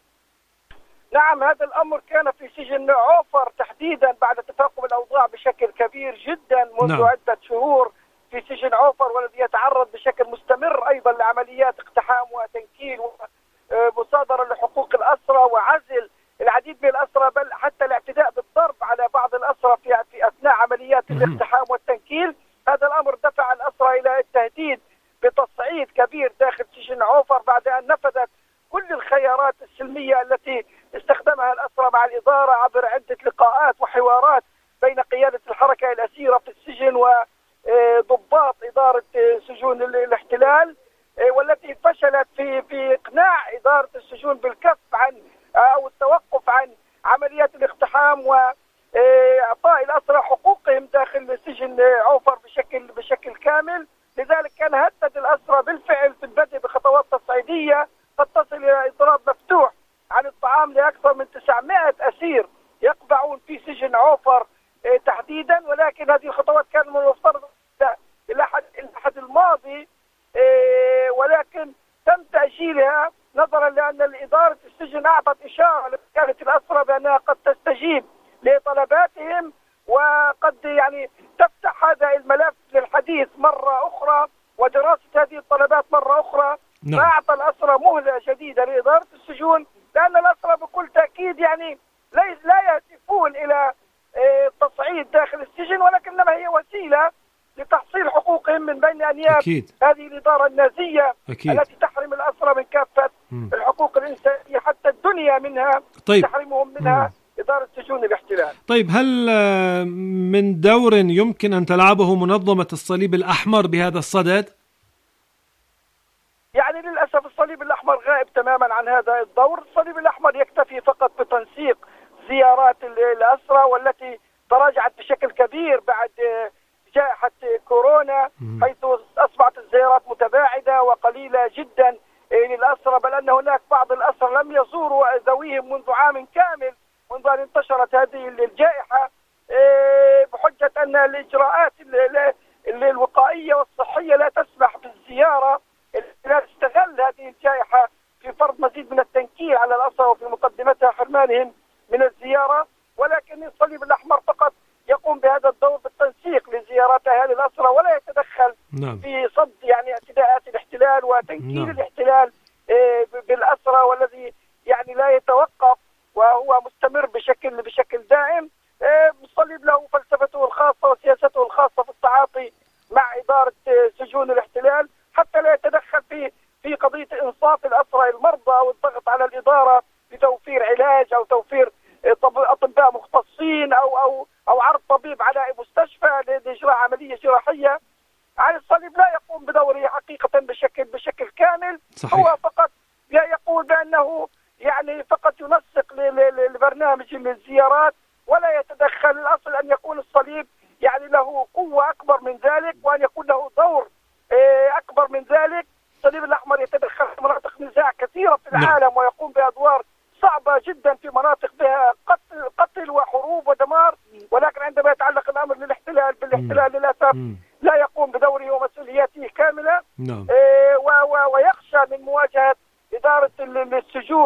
نعم، هذا الأمر كان في سجن عوفر تحديدا بعد تفاقم الأوضاع بشكل كبير جدا منذ عدة شهور في سجن عوفر، والذي يتعرض بشكل مستمر أيضا لعمليات اقتحام وتنكيل ومصادرة لحقوق الأسرى وعزل العديد من الأسرى، بل حتى الاعتداء بالضرب على بعض الأسرى في أثناء عمليات الاقتحام والتنكيل. هذا الأمر دفع الأسرى إلى التهديد بتصعيد كبير داخل سجن عوفر بعد أن نفذت كل الخيارات السلمية التي استخدمها الأسرى مع الإدارة عبر عدة لقاءات وحوارات بين قيادة الحركة الأسيرة في السجن وضباط إدارة سجون الاحتلال، والتي فشلت في إقناع إدارة السجون بالكف عن أو التوقف عن عمليات الاقتحام وإعطاء الأسرى حقوقهم داخل سجن عوفر بشكل كامل. لذلك كان هدد الأسرى بالفعل في البدء بخطوات تصعيدية قد تصل إلى إضراب مفتوح عن الطعام لأكثر من 900 أسير يقبعون في سجن عوفر تحديدا، ولكن هذه الخطوات كان من المفترض الأحد الماضي، ولكن تم تأجيلها نظرا لأن إدارة السجن أعطت إشارة لوكالة الأسرى بأنها قد تستجيب لطلباتهم وقد يعني تفتح هذا الملف للحديث مرة أخرى ودراسة هذه الطلبات مرة أخرى. فأعطى الأسرى مهلة جديدة لإدارة السجون، لأن الأسرى بكل تأكيد يعني لا يهدفون إلى تصعيد داخل السجن، ولكنما هي وسيلة لتحصيل حقوقهم من بين أنياب هذه الإدارة النازية التي تحرم الأسرى من كافة الحقوق الإنسانية حتى الدنيا منها تحرمهم منها إدارة سجون الاحتلال. طيب، هل من دور يمكن أن تلعبه منظمة الصليب الأحمر بهذا الصدد؟ يعني للأسف الصليب الأحمر غائب تماما عن هذا الدور. الصليب الأحمر يكتفي فقط بتنسيق زيارات الأسرى، والتي تراجعت بشكل كبير بعد جائحة كورونا، حيث أصبحت الزيارات متباعدة وقليلة جدا للأسرى، بل أن هناك بعض الأسرى لم يزوروا ذويهم منذ عام كامل منذ أن انتشرت هذه الجائحة، بحجة أن الإجراءات الوقائية والصحية لا تسمح بالزيارة. الاحتلال استغل هذه الجائحة في فرض مزيد من التنكيل على الأسرى وفي مقدمتها حرمانهم من الزيارة، ولكن الصليب الأحمر فقط يقوم بهذا الدور بالتنسيق لزيارات أهالي الأسرى، ولا يتدخل في صد يعني اعتداءات الاحتلال وتنكيل الاحتلال بالأسرى، والذي يعني لا يتوقف وهو مستمر بشكل دائم. الصليب له فلسفته الخاصة وسياسته الخاصة في التعاطي مع إدارة سجون الاحتلال، حتى لا يتدخل في قضية إنصاف الأسرى المرضى أو الضغط على الإدارة بتوفير علاج أو توفير أطباء مختصين أو عرض طبيب على مستشفى لإجراء عملية جراحية. يعني الصليب لا يقوم بدوره حقيقة بشكل كامل. صحيح. هو فقط يقول بأنه يعني فقط ينسق لبرنامج الزيارات ولا يتدخل. الأصل أن يكون الصليب يعني له قوة أكبر من ذلك، وأن يكون له دور أكبر من ذلك. الصليب الأحمر يتدخل في مناطق نزاع كثيرة في العالم ويقوم بأدوار صعبة جدا في مناطق بها قتل وحروب ودمار، ولكن عندما يتعلق الأمر بالاحتلال للأسف لا يقوم بدوره ومسؤولياته كاملة. ويخشى من مواجهة إدارة السجون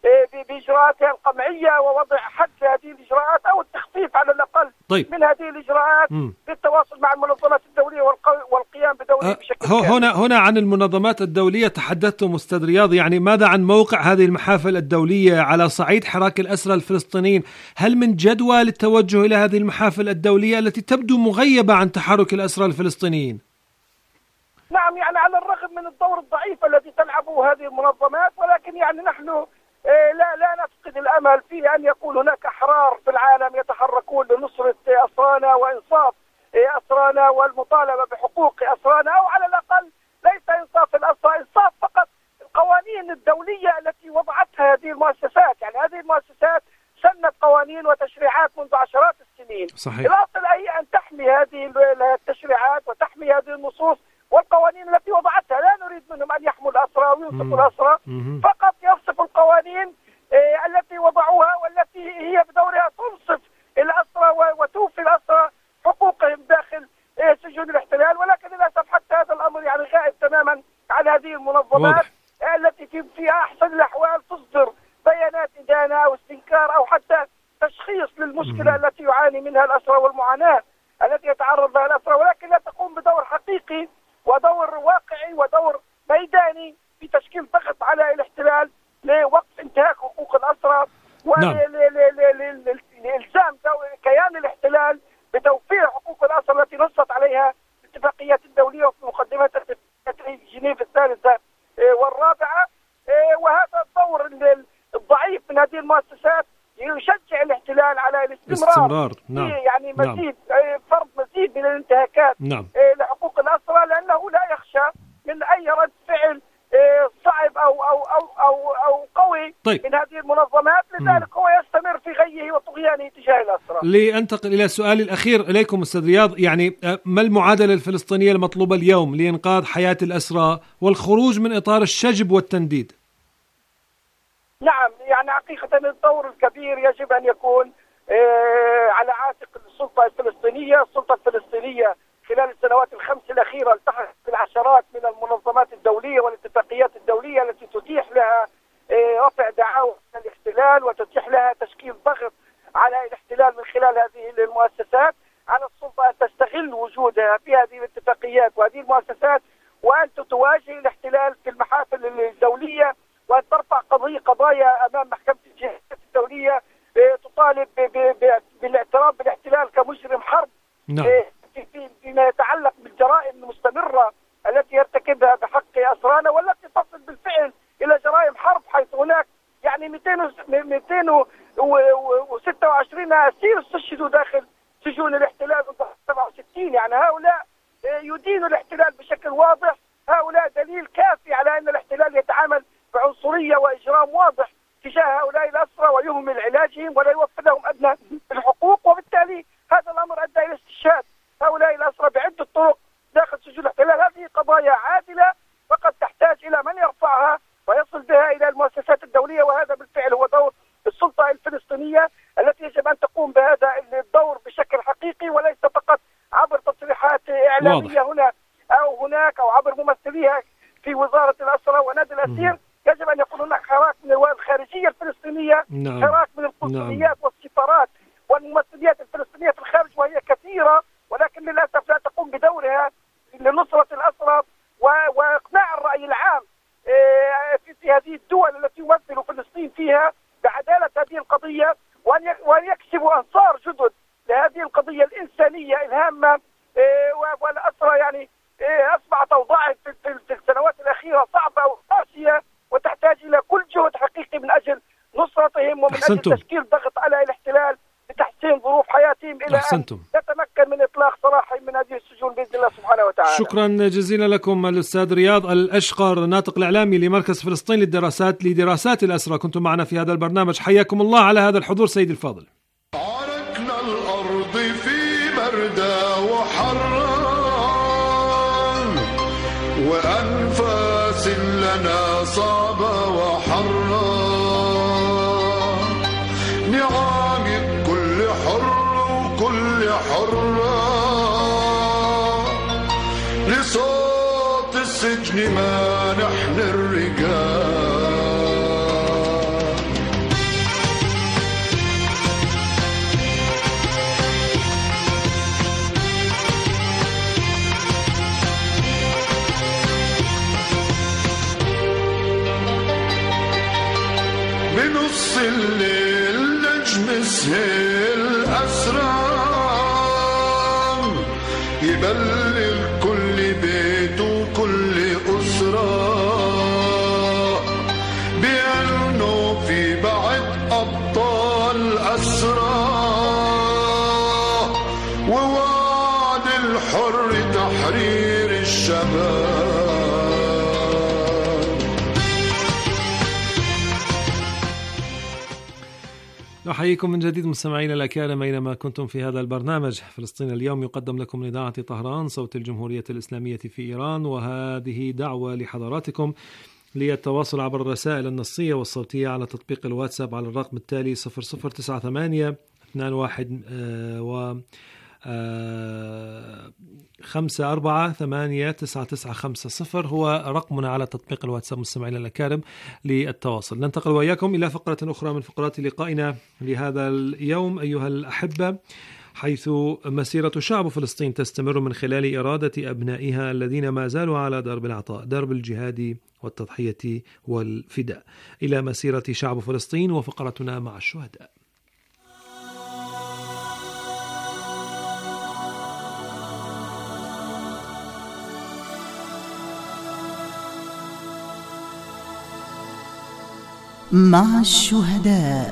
بإجراءاتها القمعية ووضع حد لهذه الإجراءات أو التخفيف على الأقل من هذه الإجراءات بالتواصل مع المنظمات الدولية والقيام بدورها بشكل هنا عن المنظمات الدولية تحدثتم أستاذ رياض، يعني ماذا عن موقع هذه المحافل الدولية على صعيد حراك الأسرى الفلسطينيين؟ هل من جدوى للتوجه إلى هذه المحافل الدولية التي تبدو مغيبة عن تحرك الأسرى الفلسطينيين؟ نعم، يعني على الرغم من الدور الضعيف الذي تلعبه هذه المنظمات، ولكن يعني نحن لا نفقد الأمل في أن يكون هناك أحرار في العالم يتحركون لنصرة أسرانا وإنصاف أسرانا والمطالبة بحقوق أسرانا، أو على الأقل ليس إنصاف الأسرى، إنصاف فقط القوانين الدولية التي وضعتها هذه المؤسسات. يعني هذه المؤسسات سنت قوانين وتشريعات منذ عشرات السنين. صحيح. الأصل هي أن تحمي هذه التشريعات وتحمي هذه النصوص والقوانين التي وضعتها. لا نريد منهم أن يحموا الأسرى وينصفوا الأسرى، فقط يصف القوانين التي وضعوها والتي هي بدورها تنصف الأسرى وتوفي الأسرى حقوقهم داخل سجون الاحتلال. ولكن للأسف حتى هذا الأمر يعني غائب تماما عن هذه المنظمات التي في أحسن الأحوال تصدر بيانات إدانة أو استنكار أو حتى تشخيص للمشكلة التي يعاني منها الأسرى والمعاناة التي يتعرض لها الأسرى، ولكن لا تقوم بدور حقيقي ودور واقعي ودور ميداني في تشكيل ضغط على الاحتلال لوقف انتهاك حقوق الأسرى ولإلزام كيان الاحتلال بتوفير حقوق الأسرى التي نصت عليها الاتفاقيات الدولية وفي مقدمات اتفاقية جنيف الثالثة والرابعة. وهذا الدور الضعيف من هذه المؤسسات يشجع الاحتلال على الاستمرار. نعم. يعني مزيد فرض مزيد من الانتهاكات لحقوق الأسرى، لأنه لا يخشى من أي رد فعل صعب أو قوي من هذه المنظمات. لذلك هو يستمر في غيه وطغيانه تجاه الأسرى. لأنتقل إلى سؤالي الأخير إليكم أستاذ رياض، يعني ما المعادلة الفلسطينية المطلوبة اليوم لإنقاذ حياة الأسرى والخروج من إطار الشجب والتنديد؟ نعم، يعني حقيقة الدور الكبير يجب أن يكون على عاتق السلطة الفلسطينية. السلطة الفلسطينية خلال السنوات الخمس الأخيرة التحقت بالعشرات من المنظمات الدولية والاتفاقيات الدولية التي تتيح لها رفع دعاوى الاحتلال وتتيح لها تشكيل ضغط على الاحتلال من خلال هذه المؤسسات. على السلطة أن تستغل وجودها في هذه الاتفاقيات وهذه المؤسسات وأن تواجه الاحتلال في المحافل الدولية وأن ترفع قضايا أمام محكمة الجنايات الدولية تطالب بالاعتراف بالاحتلال كمجرم حرب فيما يتعلق بالجرائم المستمرة التي يرتكبها بحق أسرانا والتي تصل بالفعل إلى جرائم حرب، حيث هناك يعني 226 أسير استشهدوا داخل سجون الاحتلال منذ 67. يعني هؤلاء يدينوا الاحتلال بشكل واضح. هؤلاء دليل كافي على أن الاحتلال يتعامل بعنصرية وإجرام واضح تجاه هؤلاء الأسرى ويهمل علاجهم ولا يوفر لهم أدنى الحقوق، وبالتالي هذا الأمر أدى إلى استشهاد هؤلاء الأسرى بعدة طرق داخل سجون الاحتلال. هذه قضايا عادلة فقد تحتاج إلى من يرفعها ويصل بها إلى المؤسسات الدولية، وهذا بالفعل هو دور السلطة الفلسطينية التي يجب أن تقوم بهذا الدور بشكل حقيقي وليس فقط عبر تصريحات إعلامية هنا أو هناك أو عبر ممثليها في وزارة الأسرى ونادي الأسير. يجب أن يكون هناك حراك من الخارجية الفلسطينية، حراك من القنصليات والسفارات والممثليات الفلسطينية في الخارج وهي كثيرة، ولكن للأسف لا تقوم بدورها لنصرة الأسرى وإقناع الرأي العام في هذه الدول التي يمثل فلسطين فيها بعدالة هذه القضية، وأن يكسبوا أنصار جدد لهذه القضية الإنسانية الهامة. والأسرى يعني أصبحت أوضاعهم في السنوات الأخيرة صعبة وقاسية وتحتاج إلى كل جهد حقيقي من أجل نصرتهم ومن أجل تشكيل ضغط على الاحتلال لتحسين ظروف حياتهم إلى أن يتمكن من إطلاق سراحهم من هذه السجون بإذن الله سبحانه وتعالى. شكرا جزيلا لكم الأستاذ رياض الأشقر، ناطق الإعلامي لمركز فلسطين لدراسات الأسرى، كنتم معنا في هذا البرنامج. حياكم الله على هذا الحضور سيد الفاضل. عركنا الأرض في بردة وحران وأنفاس لنا صعبة وحران، نعاقب كل حر وكل حرة لصوت السجن ما نحن الرجال. الليل نجم سهل أسرار يبلغ كل بيت وكل أسرة بأنه في بعد أبطال أسرى ووعد الحر تحرير الشباب. نحييكم من جديد مستمعينا الأكارم أينما كنتم في هذا البرنامج. فلسطين اليوم يقدم لكم من إذاعة طهران صوت الجمهورية الإسلامية في إيران، وهذه دعوة لحضراتكم للتواصل عبر الرسائل النصية والصوتية على تطبيق الواتساب على الرقم التالي 0098 21 548950 هو رقمنا على تطبيق الواتساب مستمعينا الأكارم للتواصل. ننتقل وإياكم إلى فقرة أخرى من فقرات لقائنا لهذا اليوم أيها الأحبة، حيث مسيرة شعب فلسطين تستمر من خلال إرادة أبنائها الذين ما زالوا على درب العطاء، درب الجهاد والتضحية والفداء، إلى مسيرة شعب فلسطين وفقرتنا مع الشهداء. مع الشهداء.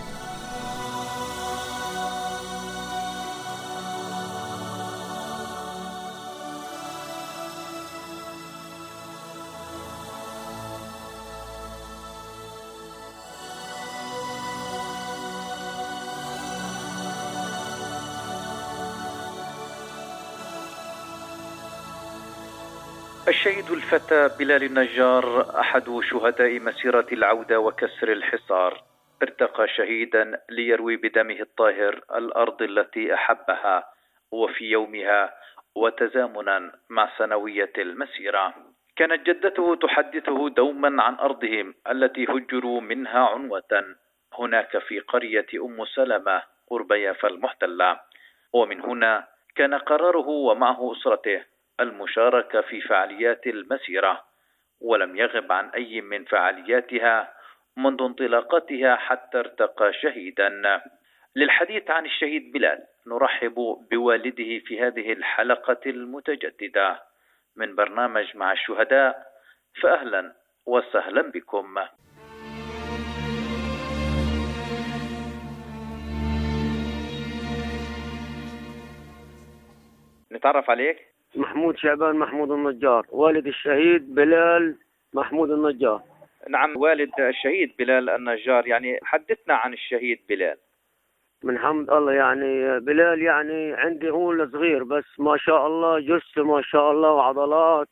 الشهيد الفتى بلال النجار أحد شهداء مسيرة العودة وكسر الحصار، ارتقى شهيدا ليروي بدمه الطاهر الأرض التي أحبها، وفي يومها وتزامنا مع سنوية المسيرة كانت جدته تحدثه دوما عن أرضهم التي هجروا منها عنوة هناك في قرية أم سلمة قرب يافا المحتلة. ومن هنا كان قراره ومعه أسرته المشاركة في فعاليات المسيرة، ولم يغب عن أي من فعالياتها منذ انطلاقتها حتى ارتقى شهيدا. للحديث عن الشهيد بلال نرحب بوالده في هذه الحلقة المتجددة من برنامج مع الشهداء، فأهلا وسهلا بكم. نتعرف عليك. محمود شعبان محمود النجار، والد الشهيد بلال محمود النجار. نعم، والد الشهيد بلال النجار، يعني حدثنا عن الشهيد بلال. من حمد الله، يعني بلال يعني عندي هو صغير بس ما شاء الله جثة ما شاء الله وعضلات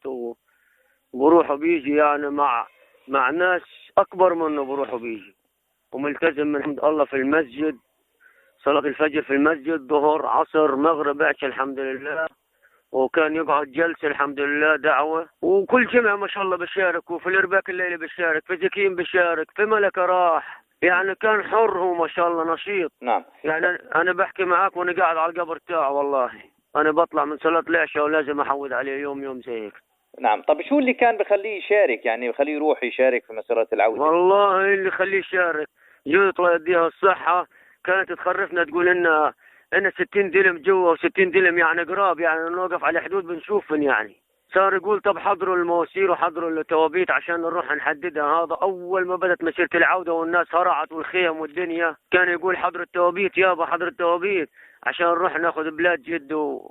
وبروحه بيجي يعني مع ناس أكبر منه، بروحه بيجي وملتزم من حمد الله في المسجد، صلاة الفجر في المسجد، ظهر عصر مغرب عشاء الحمد لله، وكان يقعد جلسة الحمد لله دعوة، وكل جمعة ما شاء الله بشارك، وفي الإرباك الليلي بشارك، في زكيم بشارك، في ملكة راح، يعني كان حر هو ما شاء الله نشيط. نعم. يعني أنا بحكي معاك وأنا قاعد على القبر تاعه، والله أنا بطلع من صلاة العشاء ولازم أحود عليه يوم زي هيك. نعم. طب شو اللي كان بخليه يشارك، يعني بخليه يروح يشارك في مسيرة العودة؟ والله اللي يخليه يشارك جوت الله يديها الصحة، كانت تخرفنا تقول إن 60 دلم جوا و60 دلم يعني قراب، يعني نوقف على حدود بنشوفن، يعني صار يقول طب حضروا المواسير وحضروا التوابيت عشان نروح نحددها. هذا أول ما بدت مسيرة العودة والناس هرعت والخيم والدنيا، كان يقول حضروا التوابيت يابا، حضروا التوابيت عشان نروح ناخذ بلاد جد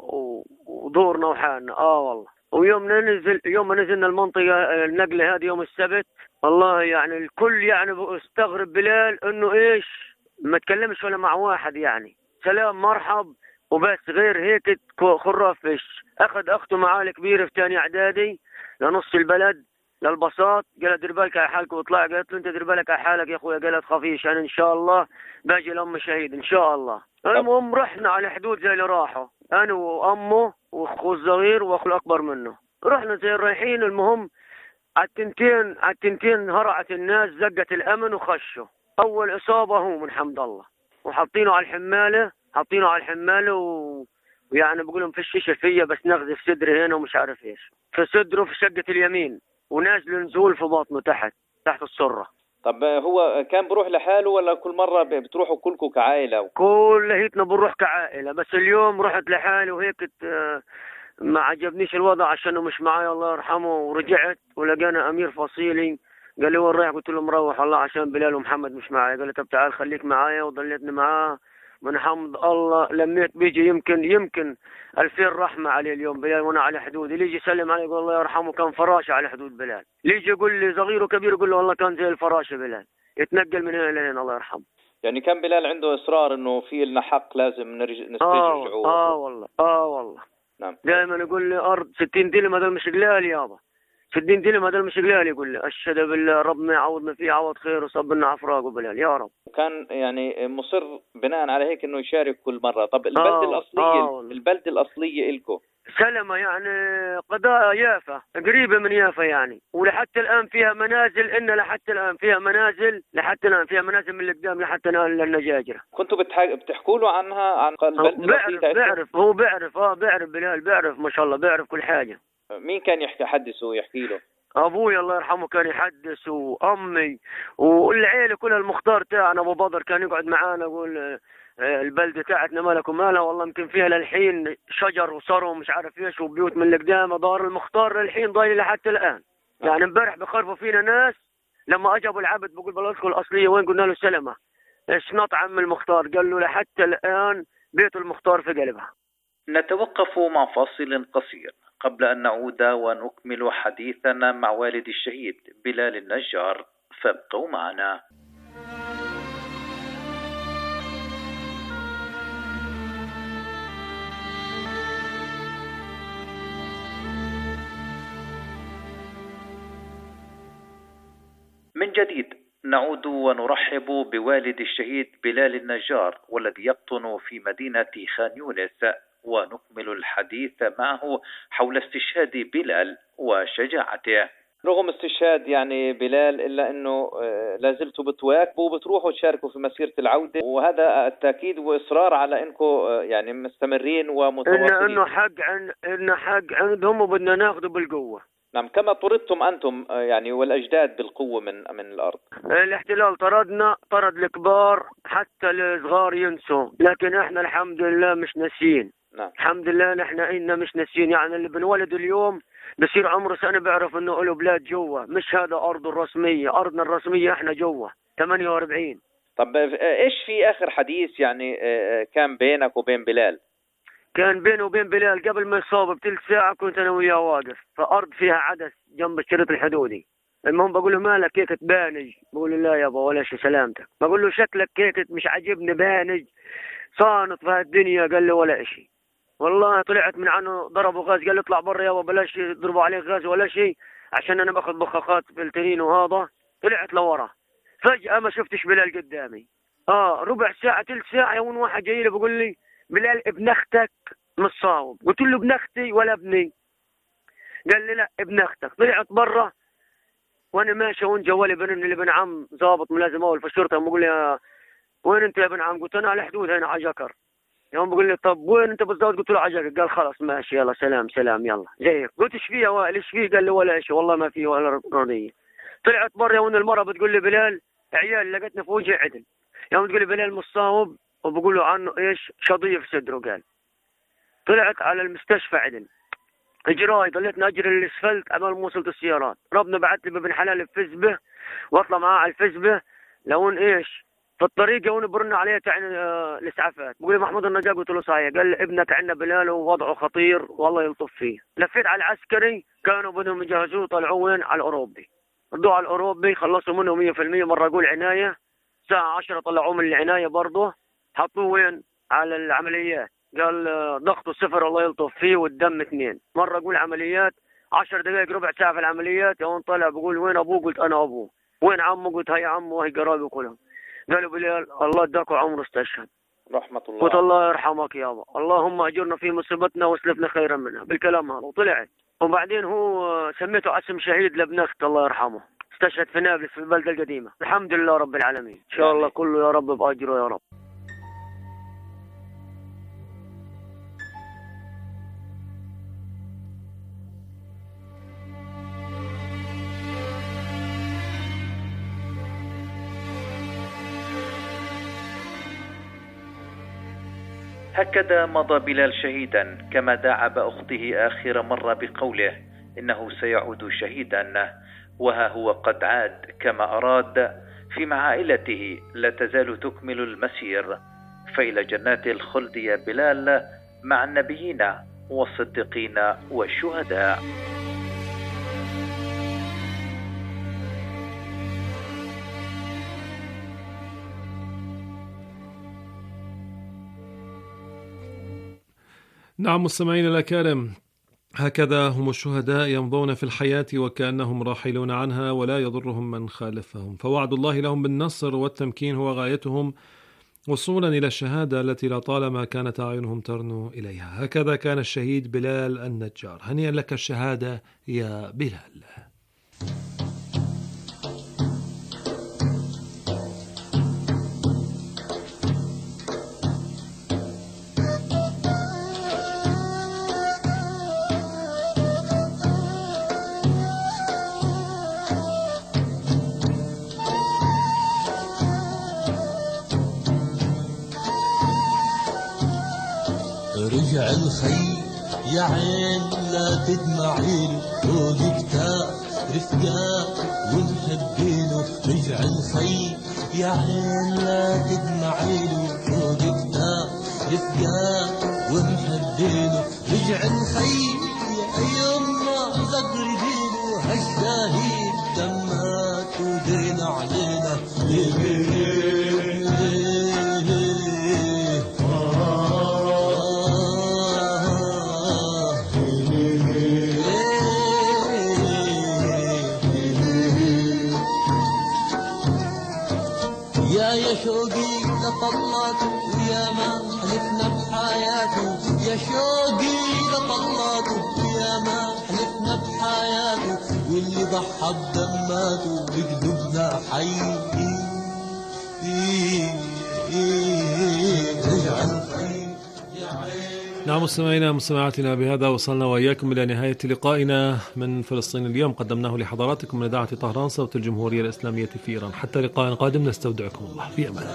ودورنا وحالنا. والله. ويوم ما نزلنا المنطقة النقلة هذه يوم السبت، والله يعني الكل يعني استغرب بلال انه ايش ما تكلمش ولا مع واحد، يعني سلام مرحب وبس، غير هيك خراف فيش. اخذ اخته معاه الكبيره في ثاني اعدادي لنص البلد للبساط، قالت دير بالك على حالك واطلع، قالت له انت دير بالك على حالك يا اخويا، قالت خفيش انا ان شاء الله باجي لام شهيد ان شاء الله. المهم رحنا على حدود زي اللي راحوا، انا وامه واخوه الصغير واخوه الاكبر منه، رحنا زي الرايحين. المهم على التنتين هرعت الناس، زقت الامن وخشوا. اول اصابه هو من حمد الله، وحاطينه على الحماله ويعني بقولهم في الشيشه فيا، بس نغزي في صدري هنا ومش عارف ايش، في صدره في شقه اليمين، ونازل نزول في بطنه تحت السره. طب هو كان بروح لحاله ولا كل مرة بتروحوا كلكم كعائلة؟ كل هيتنا بنروح كعائلة، بس اليوم رحت لحالي وهيك ما عجبنيش الوضع عشانه مش معايا الله يرحمه، ورجعت ولقانا أمير فصيلي قال لي وين رايح؟ قلت له مروح الله عشان بلال ومحمد مش معايا. قال لي طب تعال خليك معايا، وضليتني معاه من حمد الله. لميت بيجي يمكن 2000 رحمة عليه اليوم بلال وانا على حدودي. اللي يجي يسلم علي يقول الله يرحمه كان فراشة على حدود بلال، اللي يجي يقول لي صغير وكبير يقول له والله كان زي الفراشة بلال، يتنقل من هنا لهنا الله يرحمه. يعني كان بلال عنده إصرار إنه في لنا حق لازم نسترجعه. والله نعم. دائما يقول لي أرض 60 دلم هذا مش قلال يابا، 60 دلم هذا مش قلال. يقول لي أشهد بالله ربنا يعوضنا فيه عوض خير وصب لنا عفراق بلال يا رب. كان يعني مصر بناء على هيك إنه يشارك كل مرة. طب البلدة الأصلية إلكو سلمة يعني قضاء يافا قريبة من يافا يعني، ولحتى الآن فيها منازل. إن لحتى الآن فيها منازل من القدام لحتى النجاجرة. كنتوا بتحكوا له عنها عن البلدة؟ بيعرف بلال، بيعرف ما شاء الله، بيعرف كل حاجة. مين كان يحدثه ويحكي له؟ أبوي الله يرحمه كان يحدث، وأمي والعيلة كلها. المختار تاعنا أبو بدر كان يقعد معانا يقول البلدة تاعتنا مالك ومالها، والله يمكن فيها للحين شجر وصروا ومش عارف ايش وبيوت من القدام. دار المختار للحين ضايل لحتى الآن. يعني امبارح بخرفوا فينا ناس لما اجابوا العبد بقول بلدكم الأصلية وين؟ قلنا له سلمة. ايش نطعم من المختار؟ قال له لحتى الآن بيت المختار في قلبها. نتوقف مع فاصل قصير قبل أن نعود ونكمل حديثنا مع والد الشهيد بلال النجار، فابقوا معنا. من جديد نعود ونرحب بوالد الشهيد بلال النجار والذي يقطن في مدينة خان يونس، ونكمل الحديث معه حول استشهاد بلال وشجاعته. رغم استشهاد يعني بلال إلا أنه لازلتوا بتواكبوا وبتروحوا تشاركوا في مسيرة العودة، وهذا التأكيد وإصرار على أنكم يعني مستمرين ومتواصلين. إنه حق عندهم وبدنا ناخذه بالقوة. نعم، كما طردتم أنتم يعني والأجداد بالقوة من الأرض. الاحتلال طرد الكبار حتى الصغار ينسوا، لكن احنا الحمد لله مش ناسيين. نعم. الحمد لله نحن مش ناسيين. يعني اللي بنولد اليوم بصير عمره سنة بيعرف انه له بلاد جوا، مش هذا أرضه الرسمية، أرضنا الرسمية احنا جوا 48. طب ايش في آخر حديث يعني كان بينك وبين بلال؟ كان بينه وبين بلال قبل ما يصاب بثلث ساعة كنت أنا وياه واقف في أرض فيها عدس جنب الشريط الحدودي. المهم بقول له مالك كيك تبانج؟ بقول له لا يابا ولا شيء سلامتك. بقول له شكلك كيك مش عاجبني بانج صانط في هالدنيا. قال له ولا شيء والله. طلعت من عنه ضربوا غاز، قال له اطلع برا يابا بلاش يضربوا عليك غاز ولا شيء عشان أنا باخذ بخاخات فلترين وهذا. طلعت لورا فجأة ما شفتش بلال قدامي. ربع ساعة ثلث ساعة يوم واحد جاي لي بقول لي بلال ابن اختك مصاوب. قلت له ابن اختي ولا ابني؟ قال لي لا ابن اختك. طلعت برا وانا ماشي وين جوالي بنن لابن عم ضابط ملازم اول في الشرطه. بقول لي وين انت يا ابن عم؟ قلت انا على الحدود هنا على جكر. يوم بقول لي طب وين انت بالضبط؟ قلت له على جكر. قال خلاص ماشي يلا سلام يلا جايك. قلت ايش في يا وائل ايش في؟ قال لي ولا شيء والله ما في ولا راضيه. طلعت برا وين المره بتقول لي بلال عيال لقيتنا في وجه عدل. يوم تقول لي بلال مصاوب وبقول له عنه ايش شظيه في صدره. قال طلعت على المستشفى عدن اجراي، ضليتنا اجري الاسفلت امام موصلة السيارات. ربنا بعت لي بابن حلال بفزبه واطلع معاه على الفزبه لون ايش في الطريق يوم برن عليه تعني الاسعافات. بقول لي محمود النجار؟ قلت له صحيح. قال لي ابنك عندنا بلال ووضعه خطير والله يلطف فيه. لفيت على العسكري كانوا بدهم يجهزوه طلعوه وين؟ على الاوروبي. ردوه على الاوروبي خلصوا منه 100%. مره اقول عنايه الساعه 10 طلعوه من العنايه برضه حطوه وين؟ على العمليات. قال ضغطه 0 الله يلطف فيه والدم 2. مرة أقول عمليات 10 دقائق ربع ساعة في العمليات. يوم طلع بقول وين أبوه؟ قلت أنا أبوه. وين عمه؟ قلت هاي عمه وهي قرابي كلهم. قالوا بلال الله اداكوا عمره استشهد رحمة الله. قلت الله يرحمك يابا اللهم أجرنا في مصيبتنا واسلفنا خيرا منها بالكلام هذا. وطلعت وبعدين هو سميته اسم شهيد لابن أخت الله يرحمه استشهد في نابلس في البلدة القديمة. الحمد لله رب العالمين. إن شاء الله كله يا رب بأجره يا رب. هكذا مضى بلال شهيدا، كما داعب أخته آخر مرة بقوله إنه سيعود شهيدا، وها هو قد عاد كما أراد. في عائلته لا تزال تكمل المسير، فإلى جنات الخلد يا بلال مع النبيين والصديقين والشهداء. نعم مستمعين الأكارم، هكذا هم الشهداء يمضون في الحياة وكأنهم راحلون عنها ولا يضرهم من خالفهم، فوعد الله لهم بالنصر والتمكين هو غايتهم وصولا إلى الشهادة التي لطالما كانت أعينهم ترنو إليها. هكذا كان الشهيد بلال النجار. هنيئا لك الشهادة يا بلال. رجع الخي يا عين لا تدمعيله، فوق كتاب رفقاء ونحبينه. رجع الخي يا عين لا تدمعيله، فوق كتاب رفقاء ونحبينه. رجع الخي يا يما غدردينه، هالشهيد دمات ودين علينا. يا شوقي لطلاته ويا ما حلفنا بحياته، يا شوقي لطلاته ويا ما حلفنا بحياته، واللي ضحى بدماته بقلوبنا حي. رجع الخي. نعم مستمعينا مستمعاتنا، بهذا وصلنا وإياكم إلى نهاية لقائنا من فلسطين اليوم، قدمناه لحضراتكم من إذاعة طهران صوت الجمهورية الإسلامية في إيران. حتى لقاء قادم نستودعكم الله في أمان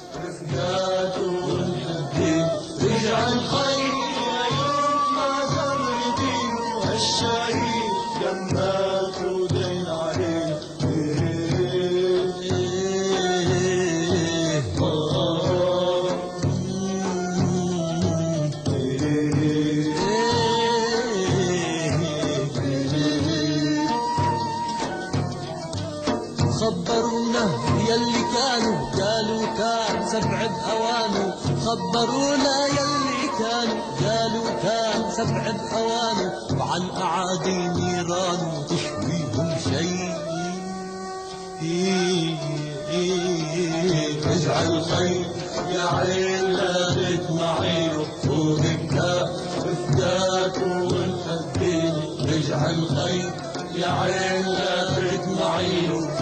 خبرونا يلي كانوا قالوا كان سبع بأوانه، خبرونا يلي كانوا قالوا كان سبع بأوانه، وعن أعادي نيران تشويهم شيء. رجع الخير يا عين لا تدمعيله، فوق الكاف رفقاته ونحبينه. رجع الخير يا عين لا تدمعيله،